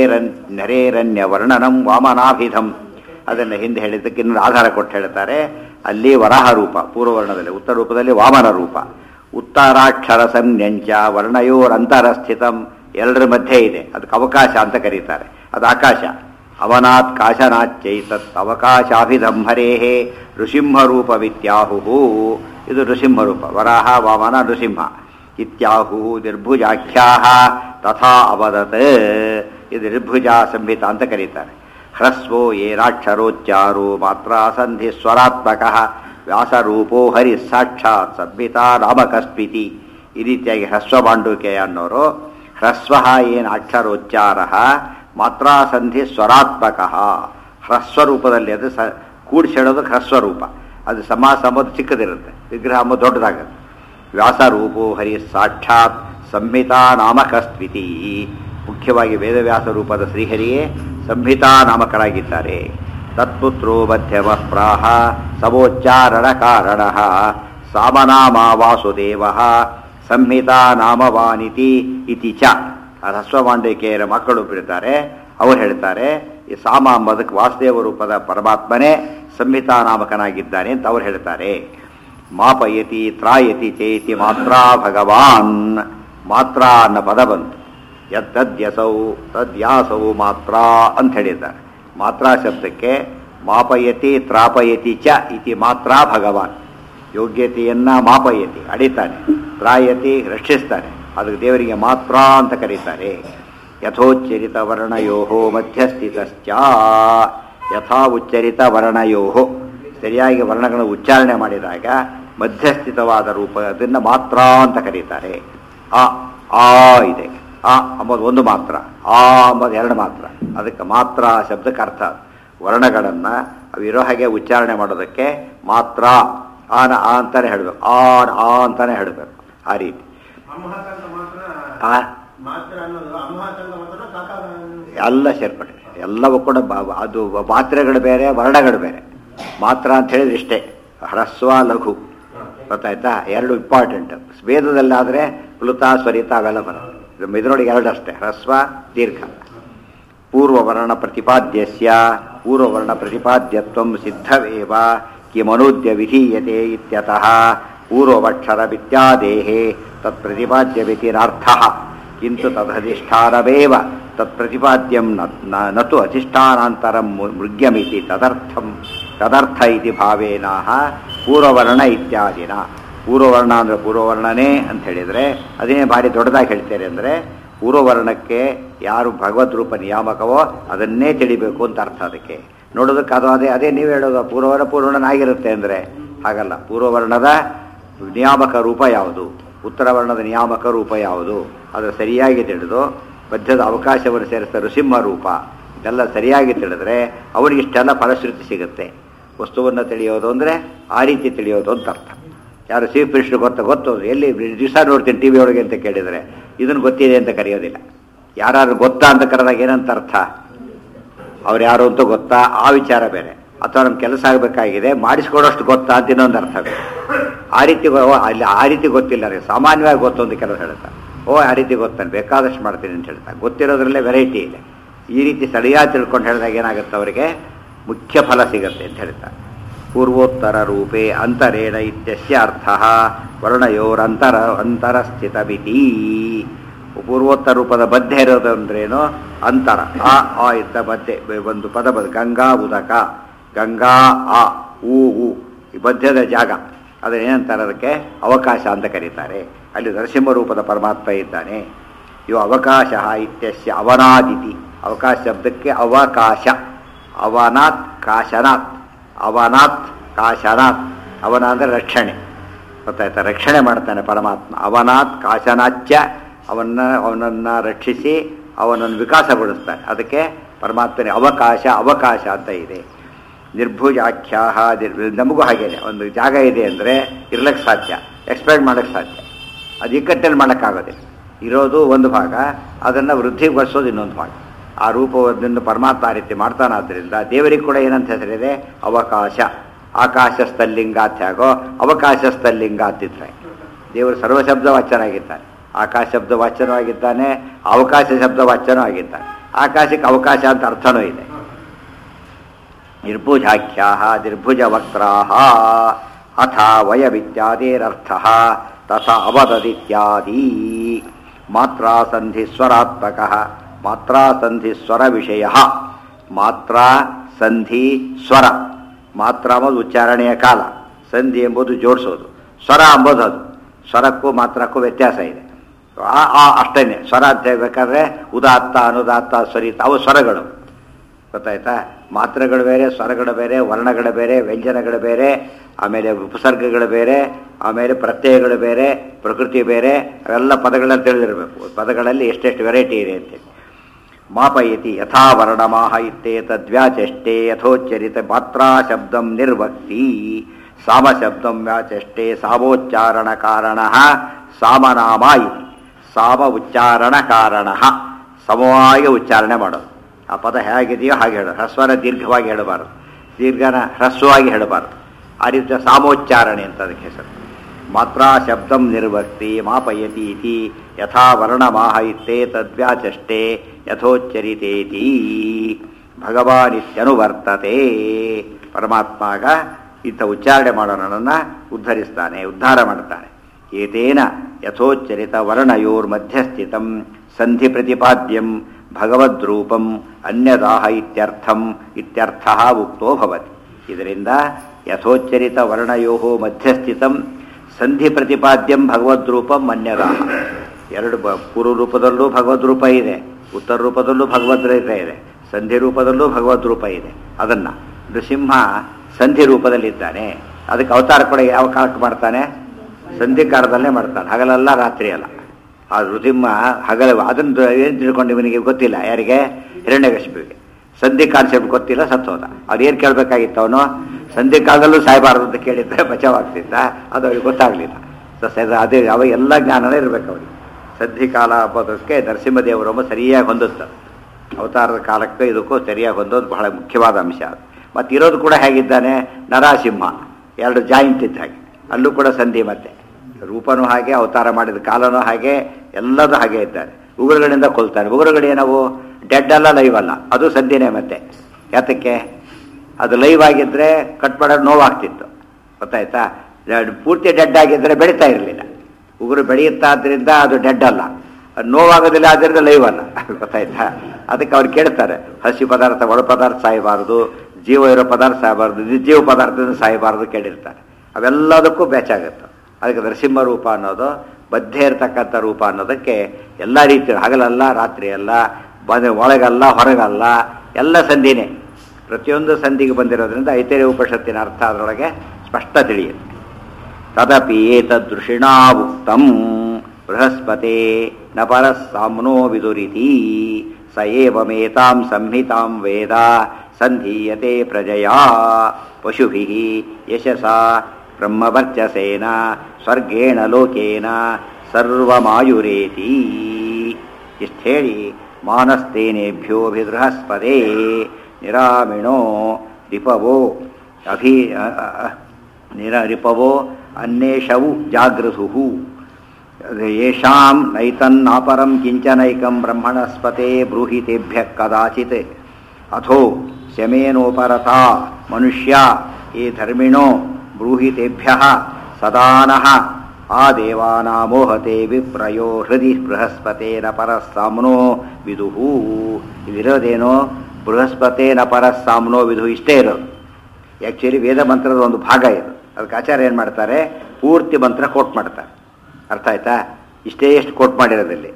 ಹರೇರನ್ಯ ವರ್ಣನಂ ವಾಮನಾಭಿಧಂ. ಅದನ್ನು ಹಿಂದೆ ಹೇಳಿದ್ದಕ್ಕೆ ಇನ್ನೊಂದು ಆಧಾರ ಕೊಟ್ಟು ಹೇಳ್ತಾರೆ. ಅಲ್ಲಿ ವರಾಹ ರೂಪ ಪೂರ್ವವರ್ಣದಲ್ಲಿ, ಉತ್ತರ ರೂಪದಲ್ಲಿ ವಾಮನ ರೂಪ. ಉತ್ತರಾಕ್ಷರ ಸಂಜ್ಞಂಚ ವರ್ಣಯೋರಂತರಸ್ಥಿತಂ, ಎರಡರ ಮಧ್ಯೆ ಇದೆ, ಅದಕ್ಕೆ ಅವಕಾಶ ಅಂತ ಕರೀತಾರೆ. ಅದು ಆಕಾಶ. ಅವನಾತ್ ಕಾಶನಾಚ್ಚೈತತ್ ಅವಕಾಶಾಭಿಧಂ ಹರೇಹೇ ನೃಸಿಂಹರೂಪವಿತ್ಯಾಹು. ಇದು ನೃಸಿಂಹರೂಪ. ವರಾಹ ವಾಮನ ನೃಸಿಂಹ ಇತ್ಯಾಹು ನಿರ್ಭುಜಾಖ್ಯಾ ತಥಾ ಅವದತ್. ಇದು ನಿರ್ಭುಜ ಸಂಹಿತ ಅಂತ ಕರೀತಾರೆ. ಹ್ರಸ್ವೋ ಏನಾಕ್ಷರೋಚ್ಚಾರೋ ಮಾತ್ರಾ ಸಂಧಿ ಸ್ವರಾತ್ಮಕ ವ್ಯಾಸರೂಪೋ ಹರಿ ಸಾಕ್ಷಾತ್ ಸಂಹಿತಾ ನಾಮಕಸ್ಮಿತಿ. ಈ ರೀತಿಯಾಗಿ ಹ್ರಸ್ವ ಮಾಂಡುಕ್ಯ ಅನ್ನೋರು ಹ್ರಸ್ವ ಏನು ಅಕ್ಷರೋಚ್ಚಾರ ಮಾತ್ರಾ ಸಂಧಿ ಸ್ವರಾತ್ಮಕ ಹ್ರಸ್ವರೂಪದಲ್ಲಿ, ಅದು ಕೂಡಿಸಿ ಹೇಳೋದಕ್ಕೆ ಹ್ರಸ್ವರೂಪ. ಅದು ಸಮಾಸ ಅಂಬೋದು ಚಿಕ್ಕದಿರುತ್ತೆ, ವಿಗ್ರಹ ಅಂಬೋದು ದೊಡ್ಡದಾಗುತ್ತೆ. ವ್ಯಾಸರೂಪೋ ಹರಿ ಸಾಕ್ಷಾತ್ ಸಂಹಿತಾ ನಾಮಕಸ್ಮಿತಿ. ಮುಖ್ಯವಾಗಿ ವೇದವ್ಯಾಸ ರೂಪದ ಶ್ರೀಹರಿಯೇ ಸಂಹಿತಾ ನಾಮಕರಾಗಿದ್ದಾರೆ. ತತ್ಪುತ್ರೋ ಮಧ್ಯಮ ಪ್ರಾಹ ಸಮೋಚ್ಚಾರಣ ಕಾರಣ ಸಾಮನಾಮ ವಾಸುದೇವ ಸಂಹಿತಾ ನಾಮವಾನಿತಿ ಇತಿ ಚ. ಹ್ರಸ್ವಮಾಂಡವಿಕೆಯರ ಮಕ್ಕಳು ಬಿಡ್ತಾರೆ, ಅವರು ಹೇಳ್ತಾರೆ ಈ ಸಾಮ ಅಂಬದಕ್ಕೆ ವಾಸುದೇವ ರೂಪದ ಪರಮಾತ್ಮನೇ ಸಂಹಿತಾ ನಾಮಕನಾಗಿದ್ದಾನೆ ಅಂತ ಅವ್ರು ಹೇಳ್ತಾರೆ. ಮಾಪಯತಿ ತ್ರಾಯತಿ ಚೇತಿ ಮಾತ್ರಾ ಭಗವಾನ್. ಮಾತ್ರಾ ಅನ್ನೋ ಪದ ಬಂತು. ಯದ್ಯಸೌ ತದ್ಯಾಸೌ ಮಾತ್ರಾ ಅಂತ ಹೇಳಿದ್ದಾರೆ. ಮಾತ್ರಾ ಶಬ್ದಕ್ಕೆ ಮಾಪಯತಿ ತ್ರಾಪಯತಿ ಚ ಇತಿ ಮಾತ್ರಾ ಭಗವಾನ್. ಯೋಗ್ಯತೆಯನ್ನ ಮಾಪಯತಿ ಅಡಿತಾನೆ, ತ್ರಾಯತಿ ರಕ್ಷಿಸ್ತಾನೆ, ಅದಕ್ಕೆ ದೇವರಿಗೆ ಮಾತ್ರಾ ಅಂತ ಕರೀತಾರೆ. ಯಥೋಚ್ಚರಿತ ವರ್ಣಯೋ ಮಧ್ಯಸ್ಥಿತಶ್ಚ. ಯಥಾ ಉಚ್ಚರಿತ ವರ್ಣಯೋ, ಸರಿಯಾಗಿ ವರ್ಣಗಳನ್ನು ಉಚ್ಚಾರಣೆ ಮಾಡಿದಾಗ ಮಧ್ಯಸ್ಥಿತವಾದ ರೂಪ, ಅದನ್ನು ಮಾತ್ರ ಅಂತ ಕರೀತಾರೆ. ಆ ಇದೆ, ಆ ಅಂಬೋದು ಒಂದು ಮಾತ್ರ, ಆ ಅಂಬೋದು ಎರಡು ಮಾತ್ರ. ಅದಕ್ಕೆ ಮಾತ್ರ ಶಬ್ದಕ್ಕೆ ಅರ್ಥ. ವರ್ಣಗಳನ್ನು ಅವಿರೋ ಹಾಗೆ ಉಚ್ಚಾರಣೆ ಮಾಡೋದಕ್ಕೆ ಮಾತ್ರ ಆನ ಆ ಅಂತಾನೆ ಹೇಳಬೇಕು, ಆ ಅಂತಾನೆ ಹೇಳಬೇಕು. ಆ ರೀತಿ ಎಲ್ಲ ಸೇರ್ಪಟ್ಟಿದೆ. ಎಲ್ಲವೂ ಕೂಡ ಅದು ಮಾತ್ರೆಗಳು ಬೇರೆ, ವರ್ಣಗಳು ಬೇರೆ. ಮಾತ್ರ ಅಂತ ಹೇಳಿದ್ರೆ ಇಷ್ಟೇ, ಹ್ರಸ್ವ ಲಘು, ಗೊತ್ತಾಯ್ತಾ? ಎರಡು ಇಂಪಾರ್ಟೆಂಟ್. ವೇದದಲ್ಲಾದರೆ ಪ್ಲುತ ಸ್ವರಿತ ಅವೆಲ್ಲ ಬರೋದು. ಇದರೊಳಗೆ ಎರಡು ಅಷ್ಟೇ, ಹ್ರಸ್ವ ದೀರ್ಘ. ಪೂರ್ವವರ್ಣ ಪ್ರತಿಪಾದ್ಯಸ್ಯ ಪೂರ್ವವರ್ಣ ಪ್ರತಿಪಾದ್ಯತ್ವಂ ಸಿದ್ಧವೇವ ಕಿಮನೂದ್ಯ ವಿಧೀಯತೆ ಇತ್ಯತಃ ಪೂರ್ವವಕ್ಷರ ವಿದ್ಯಾದೇಹೇ ತತ್ಪ್ರತಿಪಾದ್ಯವಿತಿ ನಾರ್ಥಃ. ಕಿಂತು ತದಧಿಷ್ಠಾನವೇವ ತತ್ಪ್ರತಿಪಾದ್ಯಂ ನತು ಅಧಿಷ್ಠಾನಾಂತರಂ ಮೃಗ್ಯಮಿತಿ ತದರ್ಥ ಇತಿ ಭಾವೇನಃ ಪೂರ್ವವರ್ಣ ಇತ್ಯಾದಿನ. ಪೂರ್ವವರ್ಣ ಅಂದರೆ ಪೂರ್ವವರ್ಣನೇ ಅಂತ ಹೇಳಿದರೆ ಅದೇನೇ ಭಾರಿ ದೊಡ್ಡದಾಗಿ ಹೇಳ್ತಾರೆ. ಅಂದರೆ ಪೂರ್ವವರ್ಣಕ್ಕೆ ಯಾರು ಭಗವದ್ ರೂಪ ನಿಯಾಮಕವೋ ಅದನ್ನೇ ತಿಳಿಬೇಕು ಅಂತ ಅರ್ಥ. ಅದಕ್ಕೆ ನೋಡೋದಕ್ಕೆ ಅದು ಅದೇ ನೀವು ಹೇಳೋದು ಪೂರ್ವವರ್ಣನಾಗಿರುತ್ತೆ ಅಂದರೆ ಹಾಗಲ್ಲ. ಪೂರ್ವವರ್ಣದ ನಿಯಾಮಕ ರೂಪ ಯಾವುದು, ಉತ್ತರವರ್ಣದ ನಿಯಾಮಕ ರೂಪ ಯಾವುದು, ಅದು ಸರಿಯಾಗಿ ತಿಳಿದು ಮಧ್ಯದ ಅವಕಾಶವನ್ನು ಸೇರಿಸಿದ ನೃಸಿಂಹ ರೂಪ ಇದೆಲ್ಲ ಸರಿಯಾಗಿ ತಿಳಿದ್ರೆ ಅವನಿಗೆ ಇಷ್ಟೆಲ್ಲ ಫಲಶ್ರುತಿ ಸಿಗುತ್ತೆ. ವಸ್ತುವನ್ನು ತಿಳಿಯೋದು ಅಂದರೆ ಆ ರೀತಿ ತಿಳಿಯೋದು ಅಂತ ಅರ್ಥ. ಯಾರು ಚೀಫ್ ಮಿನಿಸ್ಟರ್ ಗೊತ್ತು ಎಲ್ಲಿ ದಿವಸ ನೋಡ್ತೀನಿ ಟಿ ವಿ ಒಳಗೆ ಅಂತ ಕೇಳಿದರೆ ಇದನ್ನು ಗೊತ್ತಿದೆ ಅಂತ ಕರೆಯೋದಿಲ್ಲ. ಯಾರು ಗೊತ್ತಾ ಅಂತ ಕರೆದಾಗ ಏನಂತ ಅರ್ಥ, ಅವ್ರು ಯಾರು ಅಂತ ಗೊತ್ತಾ, ಆ ವಿಚಾರ ಬೇರೆ. ಅಥವಾ ನಮ್ಮ ಕೆಲಸ ಆಗಬೇಕಾಗಿದೆ ಮಾಡಿಸ್ಕೊಡೋಷ್ಟು ಗೊತ್ತಾ ಅಂತ ಇನ್ನೊಂದು ಅರ್ಥ ಬೇರೆ. ಆ ರೀತಿ ಅಲ್ಲಿ ಆ ರೀತಿ ಗೊತ್ತಿಲ್ಲ ರೀ, ಸಾಮಾನ್ಯವಾಗಿ ಗೊತ್ತು ಅಂತ ಕೆಲವರು ಹೇಳ್ತಾರೆ. ಆ ರೀತಿ ಗೊತ್ತಾನೆ ಬೇಕಾದಷ್ಟು ಮಾಡ್ತೀನಿ ಅಂತ ಹೇಳ್ತಾರೆ. ಗೊತ್ತಿರೋದ್ರಲ್ಲೇ ವೆರೈಟಿ ಇದೆ. ಈ ರೀತಿ ಸರಿಯಾಗಿ ತಿಳ್ಕೊಂಡು ಹೇಳಿದಾಗ ಏನಾಗುತ್ತೆ, ಅವರಿಗೆ ಮುಖ್ಯ ಫಲ ಸಿಗುತ್ತೆ ಅಂತ ಹೇಳ್ತಾರೆ. ಪೂರ್ವೋತ್ತರ ರೂಪೇ ಅಂತರೇಣ ಇತ್ಯಸ್ಯ ಅರ್ಥ ವರ್ಣಯೋರಂತರಸ್ಥಿತಮಿತಿ. ಪೂರ್ವೋತ್ತರ ರೂಪದ ಮಧ್ಯೆ ಇರೋದು ಅಂದ್ರೇನು, ಅಂತರ. ಆ ಇದ್ದ ಮಧ್ಯೆ ಒಂದು ಪದ ಗಂಗಾ ಉದಕ, ಗಂಗಾ ಆ ಊ ಈ ಮಧ್ಯದ ಜಾಗ ಅದನ್ನೇನಂತಾರೆ, ಅದಕ್ಕೆ ಅವಕಾಶ ಅಂತ ಕರೀತಾರೆ. ಅಲ್ಲಿ ನರಸಿಂಹ ರೂಪದ ಪರಮಾತ್ಮ ಇದ್ದಾನೆ. ಇವು ಅವಕಾಶ ಇತ್ಯಸ್ಯ ಅವನಾದಿತಿ. ಅವಕಾಶ ಶಬ್ದಕ್ಕೆ ಅವಕಾಶ, ಅವನಾತ್ ಕಾಶನಾತ್, ಅವನಾತ್ ಕಾಶನಾತ್. ಅವನ ಅಂದರೆ ರಕ್ಷಣೆ, ಗೊತ್ತಾಯ್ತಾ? ರಕ್ಷಣೆ ಮಾಡ್ತಾನೆ ಪರಮಾತ್ಮ. ಅವನಾತ್ ಕಾಶನಾಚ್ಯ, ಅವನನ್ನು ರಕ್ಷಿಸಿ ಅವನನ್ನು ವಿಕಾಸಗೊಳಿಸ್ತಾನೆ. ಅದಕ್ಕೆ ಪರಮಾತ್ಮನೇ ಅವಕಾಶ ಅಂತ ಇದೆ. ನಿರ್ಭುಜಾಖ್ಯಾ ನಮಗೂ ಹಾಗೇನೆ. ಒಂದು ಜಾಗ ಇದೆ ಅಂದರೆ ಇರ್ಲಿಕ್ಕೆ ಸಾಧ್ಯ, ಎಕ್ಸ್ಪ್ಲೈನ್ ಮಾಡೋಕ್ಕೆ ಸಾಧ್ಯ. ಅದು ಇಕ್ಕಟ್ಟಲ್ಲಿ ಮಾಡೋಕ್ಕಾಗೋದಿಲ್ಲ. ಇರೋದು ಒಂದು ಭಾಗ, ಅದನ್ನು ವೃದ್ಧಿಗೊಳಿಸೋದು ಇನ್ನೊಂದು ಭಾಗ. ಆ ರೂಪವನ್ನು ಪರಮಾತ್ಮ ಆ ರೀತಿ ಮಾಡ್ತಾನಾದ್ದರಿಂದ ದೇವರಿಗೆ ಕೂಡ ಏನಂತ ಹೆಸರಿದೆ, ಅವಕಾಶ. ಆಕಾಶಸ್ಥಲಿಂಗಾತ್ ಹೇಗೋ ಅವಕಾಶಸ್ಥಲಿಂಗ ಅಂತಿದ್ರೆ ದೇವರು ಸರ್ವಶಬ್ದ ವಾಚ್ಯನಾಗಿದ್ದಾನೆ. ಆಕಾಶ ಶಬ್ದ ವಾಚ್ಯನೂ ಆಗಿದ್ದಾನೆ, ಅವಕಾಶ ಶಬ್ದ ವಾಚ್ಯನೂ ಆಗಿದ್ದಾನೆ. ಆಕಾಶಕ್ಕೆ ಅವಕಾಶ ಅಂತ ಅರ್ಥನೂ ಇದೆ. ನಿರ್ಭುಜಾಖ್ಯಾ ನಿರ್ಭುಜವಕ್ತ್ರಾ ಅಥ ವಯವಿತ್ಯಾದಿರರ್ಥ ತಥಾ ಅವದದಿತ್ಯಾದಿ. ಮಾತ್ರಾ ಸಂಧಿ ಸ್ವರಾತ್ಮಕ ಮಾತ್ರಾ ಸಂಧಿ ಸ್ವರ ವಿಷಯ. ಮಾತ್ರಾ ಸಂಧಿ ಸ್ವರ. ಮಾತ್ರ ಎಂಬುದು ಉಚ್ಚಾರಣೆಯ ಕಾಲ, ಸಂಧಿ ಎಂಬುದು ಜೋಡಿಸೋದು, ಸ್ವರ ಎಂಬುದು ಅದು. ಸ್ವರಕ್ಕೂ ಮಾತ್ರಕ್ಕೂ ವ್ಯತ್ಯಾಸ ಇದೆ. ಅಷ್ಟೇನೆ. ಸ್ವರ ಅಂತ ಹೇಳ್ಬೇಕಾದ್ರೆ ಉದಾತ್ತ ಅನುದಾತ್ತ ಸ್ವರಿತ ಅವು ಸ್ವರಗಳು. ಗೊತ್ತಾಯ್ತಾ? ಮಾತ್ರೆಗಳು ಬೇರೆ, ಸ್ವರಗಳು ಬೇರೆ, ವರ್ಣಗಳು ಬೇರೆ, ವ್ಯಂಜನಗಳು ಬೇರೆ, ಆಮೇಲೆ ಉಪಸರ್ಗಗಳು ಬೇರೆ, ಆಮೇಲೆ ಪ್ರತ್ಯಯಗಳು ಬೇರೆ, ಪ್ರಕೃತಿ ಬೇರೆ. ಅವೆಲ್ಲ ಪದಗಳಲ್ಲಿ ತಿಳಿದಿರಬೇಕು. ಪದಗಳಲ್ಲಿ ಎಷ್ಟೆಷ್ಟು ವೆರೈಟಿ ಇದೆ ಅಂತೇಳಿ. ಮಾಪಯತಿ ಯಥಾ ವರ್ಣಮಾಹ ಇತ್ಯೇತದ್ವ್ಯಾಚಷ್ಟೇ ಯಥೋಚ್ಚರಿತ ಮಾತ್ರಾ ಶಬ್ದಂ ನಿರ್ವಕ್ತಿ ಸಾಮಶಬ್ದಂ ವ್ಯಾಚಷ್ಟೇ ಸಾಮೋಚ್ಚಾರಣ ಕಾರಣ ಸಾಮನಾಮ ಇತಿ. ಸಾಮ ಉಚ್ಚಾರಣ ಕಾರಣ, ಸಮವಾಗಿ ಉಚ್ಚಾರಣೆ ಮಾಡೋದು. ಆ ಪದ ಹೇಗಿದೆಯೋ ಹಾಗೆ ಹೇಳೋದು. ಹ್ರಸ್ವನ ದೀರ್ಘವಾಗಿ ಹೇಳಬಾರದು, ದೀರ್ಘನ ಹ್ರಸ್ವವಾಗಿ ಹೇಳಬಾರದು. ಆ ರೀತಿಯ ಸಾಮೋಚ್ಚಾರಣೆ ಅಂತ ಅದಕ್ಕೆ ಹೆಸರು. ಮಾತ್ರಾ ಶಬ್ದಂ ನಿರ್ವಕ್ತಿ ಮಾಪಯತಿ ಇತಿ ಯಥಾ ವರ್ಣಮಾಹ ಇತ್ಯೇತದ್ವ್ಯಾಚಷ್ಟೇ ಯಥೋಚ್ಚರಿತೇತಿ. ಭಗವಾನಿತ್ಯನುವರ್ತತೆ. ಪರಮಾತ್ಮಾಗ ಇಂಥ ಉಚ್ಚಾರಣೆ ಮಾಡೋನನ್ನು ಉದ್ಧಾರ ಮಾಡ್ತಾನೆ. ಏತೇನ ಯಥೋಚ್ಚರಿತ ವರ್ಣಯೋರ್ ಮಧ್ಯಸ್ಥಿತಂ ಸಂಧಿ ಪ್ರತಿಪಾದ್ಯಂ ಭಗವದ್ರೂಪಂ ಅನ್ಯದಾಹ ಇತ್ಯರ್ಥಃ ಉಕ್ತೋ ಭವತಿ. ಇದರಿಂದ ಯಥೋಚ್ಚರಿತ ವರ್ಣಯೋ ಮಧ್ಯಸ್ಥಿತಂ ಸಂಧಿ ಪ್ರತಿಪಾದ್ಯಂ ಭಗವದ್ರೂಪಂ ಅನ್ಯದಾಹ. ಎರಡು ಪೂರ್ವ ರೂಪದಲ್ಲೂ ಭಗವದ್ರೂಪ ಇದೆ, ಉತ್ತರ ರೂಪದಲ್ಲೂ ಭಗವದ್ರೂಪ ಇದೆ, ಸಂಧಿ ರೂಪದಲ್ಲೂ ಭಗವದ್ರೂಪ ಇದೆ. ಅದನ್ನು ನೃಸಿಂಹ ಸಂಧಿ ರೂಪದಲ್ಲಿದ್ದಾನೆ. ಅದಕ್ಕೆ ಅವತಾರ ಕೂಡ ಯಾವ ಕಾಲಕ್ಕೆ ಮಾಡ್ತಾನೆ? ಸಂಧಿ ಕಾಲದಲ್ಲೇ ಮಾಡ್ತಾನೆ, ಹಗಲಲ್ಲ ರಾತ್ರಿ ಅಲ್ಲ. ಆ ನೃಸಿಂಹ ಹಗಲ. ಅದನ್ನು ಏನು ತಿಳ್ಕೊಂಡು ಇವನಿಗೆ ಗೊತ್ತಿಲ್ಲ. ಯಾರಿಗೆ? ಹಿರಣ್ಯಕಶಿಪುವಿಗೆ ಸಂಧಿ ಕಾನ್ಸೆಪ್ಟ್ ಗೊತ್ತಿಲ್ಲ, ಸತ್ತೋದ. ಅವ್ರು ಏನು ಕೇಳಬೇಕಾಗಿತ್ತು? ಅವನು ಸಂಧಿ ಕಾಲದಲ್ಲೂ ಸಾಯಬಾರದು ಅಂತ ಕೇಳಿದ್ರೆ ಬಚಾವಾಗ್ತಿದ್ದ. ಅದು ಅವ್ರಿಗೆ ಗೊತ್ತಾಗಲಿಲ್ಲ. ಅದೇ ಅವ ಎಲ್ಲ ಜ್ಞಾನನೇ ಇರಬೇಕು ಅವರಿಗೆ. ಸಂಧಿ ಕಾಲ ಹಬ್ಬದಕ್ಕೆ ನರಸಿಂಹದೇವರೊಬ್ಬ ಸರಿಯಾಗಿ ಹೊಂದುತ್ತೆ. ಅವತಾರದ ಕಾಲಕ್ಕೆ ಇದಕ್ಕೂ ಸರಿಯಾಗಿ ಹೊಂದೋದು ಬಹಳ ಮುಖ್ಯವಾದ ಅಂಶ. ಮತ್ತು ಇರೋದು ಕೂಡ ಹೇಗಿದ್ದಾನೆ? ನರಸಿಂಹ, ಎರಡು ಜಾಯಿಂಟ್ ಇದ್ದ ಹಾಗೆ. ಅಲ್ಲೂ ಕೂಡ ಸಂಧಿ. ಮತ್ತೆ ರೂಪನೂ ಹಾಗೆ, ಅವತಾರ ಮಾಡಿದ ಕಾಲನೂ ಹಾಗೆ, ಎಲ್ಲದೂ ಹಾಗೆ ಇದ್ದಾನೆ. ಉಗುರುಗಳಿಂದ ಕೊಲ್ತಾನೆ. ಉಗುರುಗಳು ಏನವು? ಡೆಡ್ ಅಲ್ಲ, ಲೈವ್ ಅಲ್ಲ. ಅದು ಸಂಧಿನೇ. ಮತ್ತೆ ಯಾತಕ್ಕೆ? ಅದು ಲೈವ್ ಆಗಿದ್ದರೆ ಕಟ್ ಮಾಡೋದು ನೋವಾಗ್ತಿತ್ತು. ಗೊತ್ತಾಯ್ತಾ? ಪೂರ್ತಿ ಡೆಡ್ ಆಗಿದ್ದರೆ ಬೆಳೀತಾ ಇರಲಿಲ್ಲ. ಉಗುರು ಬೆಳೆಯುತ್ತಾ ಆದ್ದರಿಂದ ಅದು ಡೆಡ್ ಅಲ್ಲ, ಅದು ನೋವಾಗೋದಿಲ್ಲ, ಆದ್ದರಿಂದ ಲೈವ್ ಅಲ್ಲ. ಗೊತ್ತಾಯ್ತಾ? ಅದಕ್ಕೆ ಅವ್ರು ಕೇಳ್ತಾರೆ, ಹಸಿ ಪದಾರ್ಥ, ಒಳ ಪದಾರ್ಥ ಸಾಯಬಾರದು, ಜೀವ ಇರೋ ಪದಾರ್ಥ ಸಾಯಬಾರ್ದು, ನಿರ್ಜೀವ ಪದಾರ್ಥದಿಂದ ಸಾಯಬಾರದು ಕೇಳಿರ್ತಾರೆ. ಅವೆಲ್ಲದಕ್ಕೂ ಬ್ಯಾಚಾಗುತ್ತೆ. ಅದಕ್ಕೆ ನರಸಿಂಹ ರೂಪ ಅನ್ನೋದು ಮಧ್ಯೆ ಇರತಕ್ಕಂಥ ರೂಪ ಅನ್ನೋದಕ್ಕೆ ಎಲ್ಲ ರೀತಿ, ಹಗಲಲ್ಲ ರಾತ್ರಿ ಅಲ್ಲ, ಒಳಗಲ್ಲ ಹೊರಗಲ್ಲ, ಎಲ್ಲ ಸಂಧಿನೇ. ಪ್ರತಿಯೊಂದು ಸಂಧಿಗೆ ಬಂದಿರೋದ್ರಿಂದ ಐತರೇಯ ಉಪನಿಷತ್ತಿನ ಅರ್ಥ ಅದರೊಳಗೆ ಸ್ಪಷ್ಟ ತಿಳಿಯುತ್ತೆ. ತದಪಿ ಏತದೃಷಿಣಾ ಉಕ್ತಂ ಬೃಹಸ್ಪತೆ ನ ಪರಸ್ಸಾಮ್ನೋ ವಿದುರಿತಿ ಸ ಏವಮೇತಾಂ ಸಂಹಿತಾಂ ವೇದ ಸಂಧೀಯತೆ ಪ್ರಜಯಾ ಪಶುಭಿಃ ಯಶಸಾ ಬ್ರಹ್ಮವರ್ಚಸೇನ ಸ್ವರ್ಗೇಣ ಲೋಕೇನ ಸರ್ವಮಾಯುರೇತಿ. ಇಷ್ಟು ಹೇಳಿ ಮಾನಸ್ತೇನೇಭ್ಯೋ ಬೃಹಸ್ಪತೆ ನಿರಾಮಿಣೋ ರಿಪವೋ ರಿಪವೋ ಅನ್ವೇಷವು ಜಾಗೃತು ಯೇಷಾಂ ನೈತನ್ನಾಪರಂ ಕಿಂಚನೈಕಂ ಬ್ರಹ್ಮಣಸ್ಪತೆ ಬ್ರೂಹಿತೇಭ್ಯ ಕದಾಚಿತ್ ಅಥೋ ಶಮೇನೋಪರತಾ ಮನುಷ್ಯ ಯೇ ಧರ್ಮಿಣೋ ಬ್ರೂಹಿತೇಭ್ಯ ಸದಾನಃ ಆ ದೇವಾನಾಮೋಹತೆ ವಿಪ್ರಯೋ ಹೃದಯ ಬೃಹಸ್ಪತೇನ ಪರಸ್ಸಾಮ್ನೋ ವಿದುಹು. ಇದಿರೋದೇನೋ ಬೃಹಸ್ಪತೇನ ಪರಸ್ಸಾಮ್ನೋ ವಿದುಹು. ಇಷ್ಟೇ ಇರೋದು. ಆ್ಯಕ್ಚುಲಿ ವೇದ ಮಂತ್ರದ ಒಂದು ಭಾಗ ಇದು. ಅದಕ್ಕೆ ಆಚಾರ್ಯ ಏನು ಮಾಡ್ತಾರೆ? ಪೂರ್ತಿ ಮಂತ್ರ ಕೋಟ್ ಮಾಡ್ತಾರೆ. ಅರ್ಥ ಆಯ್ತಾ? ಇಷ್ಟೇ ಎಷ್ಟು ಕೋಟ್ ಮಾಡಿರೋದಲ್ಲಿ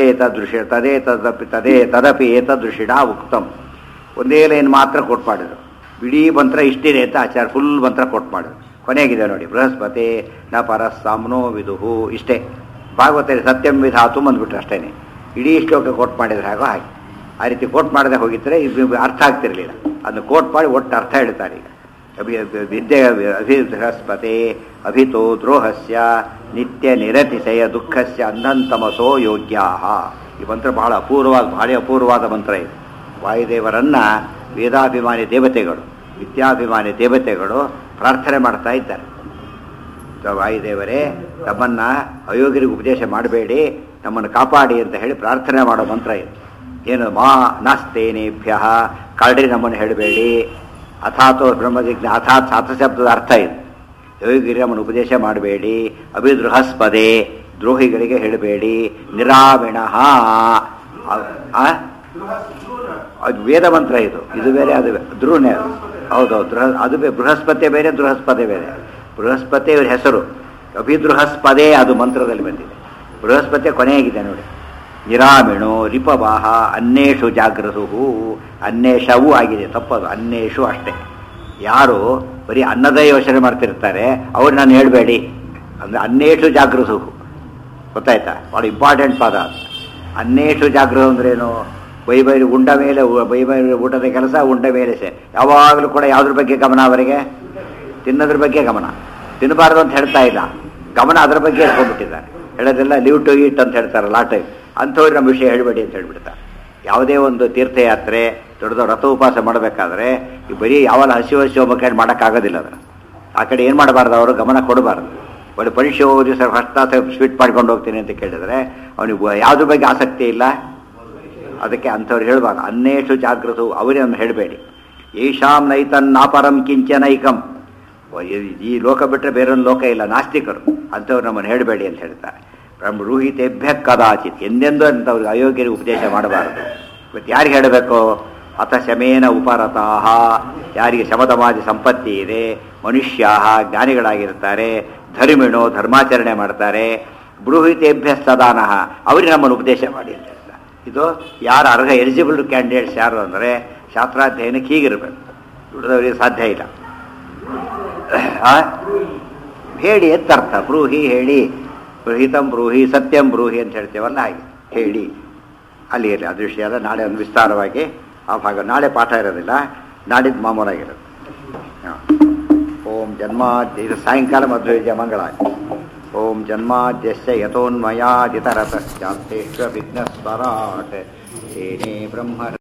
ತದಪಿ ಏತದೃಷಿಣಾ ಉಕ್ತಂ. ಒಂದೇ ಲೈನ್ ಮಾತ್ರ ಕೋಟ್ ಮಾಡಿದ್ರು. ಇಡೀ ಮಂತ್ರ ಇಷ್ಟಿದೆ ಅಂತ ಆಚಾರ್ಯ ಫುಲ್ ಮಂತ್ರ ಕೋಟ್ ಮಾಡಿದ್ರು. ಕೊನೆಗಿದೆ ನೋಡಿ, ಬೃಹಸ್ಪತಿ ನ ಪರಸ್ಸಾಮ್ನೋ ವಿದುಹು. ಇಷ್ಟೇ ಭಾಗವತ ಸತ್ಯಂ ವಿಧಾತು ಅಂದ್ಬಿಟ್ರೆ ಅಷ್ಟೇ. ಇಡೀ ಶ್ಲೋಕ ಕೋಟ್ ಮಾಡಿದ್ರೆ ಹಾಗೋ ಹಾಗೆ. ಆ ರೀತಿ ಕೋಟ್ ಮಾಡದೆ ಹೋಗಿದ್ರೆ ಇದು ಅರ್ಥ ಆಗ್ತಿರಲಿಲ್ಲ. ಅದನ್ನು ಕೋಟ್ ಮಾಡಿ ಒಟ್ಟು ಅರ್ಥ ಹೇಳ್ತಾರೆ. ಈಗ ವಿದ್ಯೆ ಬೃಹಸ್ಪತಿ ಅಭಿತೋ ದ್ರೋಹಸ್ಯ ನಿತ್ಯ ನಿರತಿಶಯ ದುಃಖಸ್ಯ ಅಂಧಂತಮಸೋ ಯೋಗ್ಯಾ. ಈ ಮಂತ್ರ ಬಹಳ ಅಪೂರ್ವವಾದ ಮಂತ್ರ ಇದು. ವಾಯುದೇವರನ್ನ ವೇದಾಭಿಮಾನಿ ದೇವತೆಗಳು, ವಿದ್ಯಾಭಿಮಾನಿ ದೇವತೆಗಳು ಪ್ರಾರ್ಥನೆ ಮಾಡ್ತಾ ಇದ್ದಾರೆ. ವಾಯುದೇವರೇ, ತಮ್ಮನ್ನ ಅಯೋಗ್ಯರಿಗೆ ಉಪದೇಶ ಮಾಡಬೇಡಿ, ನಮ್ಮನ್ನು ಕಾಪಾಡಿ ಅಂತ ಹೇಳಿ ಪ್ರಾರ್ಥನೆ ಮಾಡೋ ಮಂತ್ರ ಇದು. ಏನು ಮಾ ನಾಸ್ತೇನೇಭ್ಯ, ಕರಡಿ ನಮ್ಮನ್ನು ಹೇಳಬೇಡಿ. ಅಥಾತೋ ಬ್ರಹ್ಮಜಿಜ್ಞ, ಅಥಾತ್ ಸಾತಶಬ್ದದ ಅರ್ಥ ಇದು. ಯೋಗಿರಿ ನಮ್ಮನ್ನು ಉಪದೇಶ ಮಾಡಬೇಡಿ. ಅಭಿದೃಹಸ್ಪದೇ, ದ್ರೋಹಿಗಳಿಗೆ ಹೇಳಬೇಡಿ. ನಿರಾವಿಣಃ, ಅದು ವೇದ ಮಂತ್ರ ಇದು. ಇದು ಬೇರೆ, ಅದು ಧ್ರುವನೇ ಅದು. ಹೌದೌದು, ಅದು ಬೃಹಸ್ಪತಿ ಬೇರೆ, ಬೃಹಸ್ಪತಿ ಬೇರೆ. ಬೃಹಸ್ಪತಿ ಇವ್ರ ಹೆಸರು, ಅಭಿದೃಹಸ್ಪದೇ ಅದು ಮಂತ್ರದಲ್ಲಿ ಬಂದಿದೆ. ಬೃಹಸ್ಪತಿ ಕೊನೆಯಾಗಿದೆ ನೋಡಿ. ನಿರಾಮಿಣೋ ರಿಪವಾಹ ಅನ್ಯೇಷು ಜಾಗೃತು, ಅನ್ಯೇಷವೂ ಆಗಿದೆ, ತಪ್ಪದು, ಅನ್ಯೇಷು ಅಷ್ಟೇ. ಯಾರು ಬರೀ ಅನ್ನದೇ ಯೋಚನೆ ಮಾಡ್ತಿರ್ತಾರೆ ಅವ್ರು ನಾನು ಹೇಳಬೇಡಿ ಅಂದರೆ ಅನ್ಯೇಷು ಜಾಗೃತು. ಗೊತ್ತಾಯ್ತಾ? ಭಾಳ ಇಂಪಾರ್ಟೆಂಟ್ ಪದ. ಅನ್ಯೇಷು ಜಾಗೃತ ಅಂದ್ರೇನು? ಬೈಬೈಲಿ ಉಂಡ ಮೇಲೆ, ಬೈಬೈಲಿ ಊಟದ ಕೆಲಸ, ಉಂಡ ಮೇಲೆ ಯಾವಾಗಲೂ ಕೂಡ ಯಾವುದ್ರ ಬಗ್ಗೆ ಗಮನ ಅವರಿಗೆ? ತಿನ್ನೋದ್ರ ಬಗ್ಗೆ ಗಮನ. ತಿನ್ನಬಾರ್ದು ಅಂತ ಹೇಳ್ತಾ ಇಲ್ಲ, ಗಮನ ಅದರ ಬಗ್ಗೆ ಇಟ್ಕೊಂಡ್ಬಿಟ್ಟಿದ್ದಾರೆ. ಹೇಳೋದೆಲ್ಲ ಲೀವ್ ಟು ಈಟ್ ಅಂತ ಹೇಳ್ತಾರಲ್ಲ ಆ ಟೈಪ್. ಅಂಥವ್ರು ನಮ್ಮ ವಿಷಯ ಹೇಳಬೇಡಿ ಅಂತ ಹೇಳ್ಬಿಡ್ತಾರೆ. ಯಾವುದೇ ಒಂದು ತೀರ್ಥಯಾತ್ರೆ, ದೊಡ್ಡ ದೊಡ್ಡ ವ್ರತ ಉಪವಾಸ ಮಾಡಬೇಕಾದ್ರೆ ಈ ಬರೀ ಯಾವಲ್ಲ ಹಸಿ ಮಕ್ಕಳು ಮಾಡೋಕ್ಕಾಗೋದಿಲ್ಲ. ಅದನ್ನು ಆ ಕಡೆ ಏನು ಮಾಡಬಾರ್ದು, ಅವರು ಗಮನ ಕೊಡಬಾರ್ದು. ಒಳ್ಳೆ ಪರೀಕ್ಷೆ ಓದಿ ಸರ್ ಫಸ್ಟ್ ಕ್ಲಾಸ್ ಸ್ವೀಟ್ ಮಾಡ್ಕೊಂಡು ಹೋಗ್ತೀನಿ ಅಂತ ಕೇಳಿದ್ರೆ ಅವನಿಗೆ ಯಾವುದ್ರ ಬಗ್ಗೆ ಆಸಕ್ತಿ ಇಲ್ಲ. ಅದಕ್ಕೆ ಅಂಥವ್ರು ಹೇಳಬಾರ್ದು. ಅನ್ನೇಷು ಜಾಗೃತು, ಅವರನ್ನು ಹೇಳಬೇಡಿ. ಏಷಾಂ ನೈತನ್ನಾಪರಂ ಕಿಂಚನೈಕಂ, ಈ ಲೋಕ ಬಿಟ್ಟರೆ ಬೇರೊಂದು ಲೋಕ ಇಲ್ಲ, ನಾಸ್ತಿಕರು. ಅಂಥವ್ರು ನಮ್ಮನ್ನು ಹೇಳಬೇಡಿ ಅಂತ ಹೇಳ್ತಾರೆ. ಬ್ರಹ್ಮರೂಹಿತೆಭ್ಯ ಕದಾಚಿತ್, ಎಂದೆಂದೂ ಅಂಥವ್ರಿಗೆ ಅಯೋಗ್ಯರಿಗೆ ಉಪದೇಶ ಮಾಡಬಾರದು. ಇವತ್ತು ಯಾರಿಗೆ ಹೇಳಬೇಕು? ಅಥ ಶಮೇನ ಉಪರತಾಹ, ಯಾರಿಗೆ ಶಮದಮಾದಿ ಸಂಪತ್ತಿ ಇದೆ, ಮನುಷ್ಯ ಜ್ಞಾನಿಗಳಾಗಿರ್ತಾರೆ, ಧರ್ಮಿಣೋ ಧರ್ಮಾಚರಣೆ ಮಾಡ್ತಾರೆ, ಬೃಹಿತೆಭ್ಯ ಸದಾನಃ, ಅವರಿಗೆ ನಮ್ಮನ್ನು ಉಪದೇಶ ಮಾಡಿ ಅಂತ ಹೇಳ್ತಾರೆ. ಇದು ಯಾರು ಅರ್ಹ ಎಲಿಜಿಬಲ್ ಕ್ಯಾಂಡಿಡೇಟ್ಸ್ ಯಾರು ಅಂದರೆ ಶಾಸ್ತ್ರಾಧ್ಯಯನಕ್ಕೆ ಹೀಗಿರಬೇಕು, ಉಳಿದವರಿಗೆ ಸಾಧ್ಯ ಇಲ್ಲ. ಹೇಳಿ ಅಂತ ಅರ್ಥ. ಬ್ರೂಹಿ ಹೇಳಿ, ಬೃಹಿತಂ ಬ್ರೂಹಿ ಸತ್ಯಂ ಬ್ರೂಹಿ ಅಂತ ಹೇಳ್ತೇವಲ್ಲ, ಹಾಗೆ ಹೇಳಿ. ಅಲ್ಲಿ ಇರಲಿ, ಅದು ವಿಷಯ ಅದ. ನಾಳೆ ಒಂದು ವಿಸ್ತಾರವಾಗಿ ಆ ಭಾಗ, ನಾಳೆ ಪಾಠ ಇರೋದಿಲ್ಲ, ನಾಡಿದ್ದು ಮಾಮೂಲಾಗಿರೋದು. ಓಂ ಜನ್ಮಾದ್ಯ, ಇದು ಸಾಯಂಕಾಲ ಮಧ್ವ ಮಂಗಳ. ಓಂ ಜನ್ಮಾದ್ಯಸ್ಯ ಯತೋನ್ಮಯಾದಿತರತಶ್ಚಾಪ್ತೇಶ್ವ ವಿಘ್ನಸ್ವರಾಟ್, ತೇನೇ ಬ್ರಹ್ಮ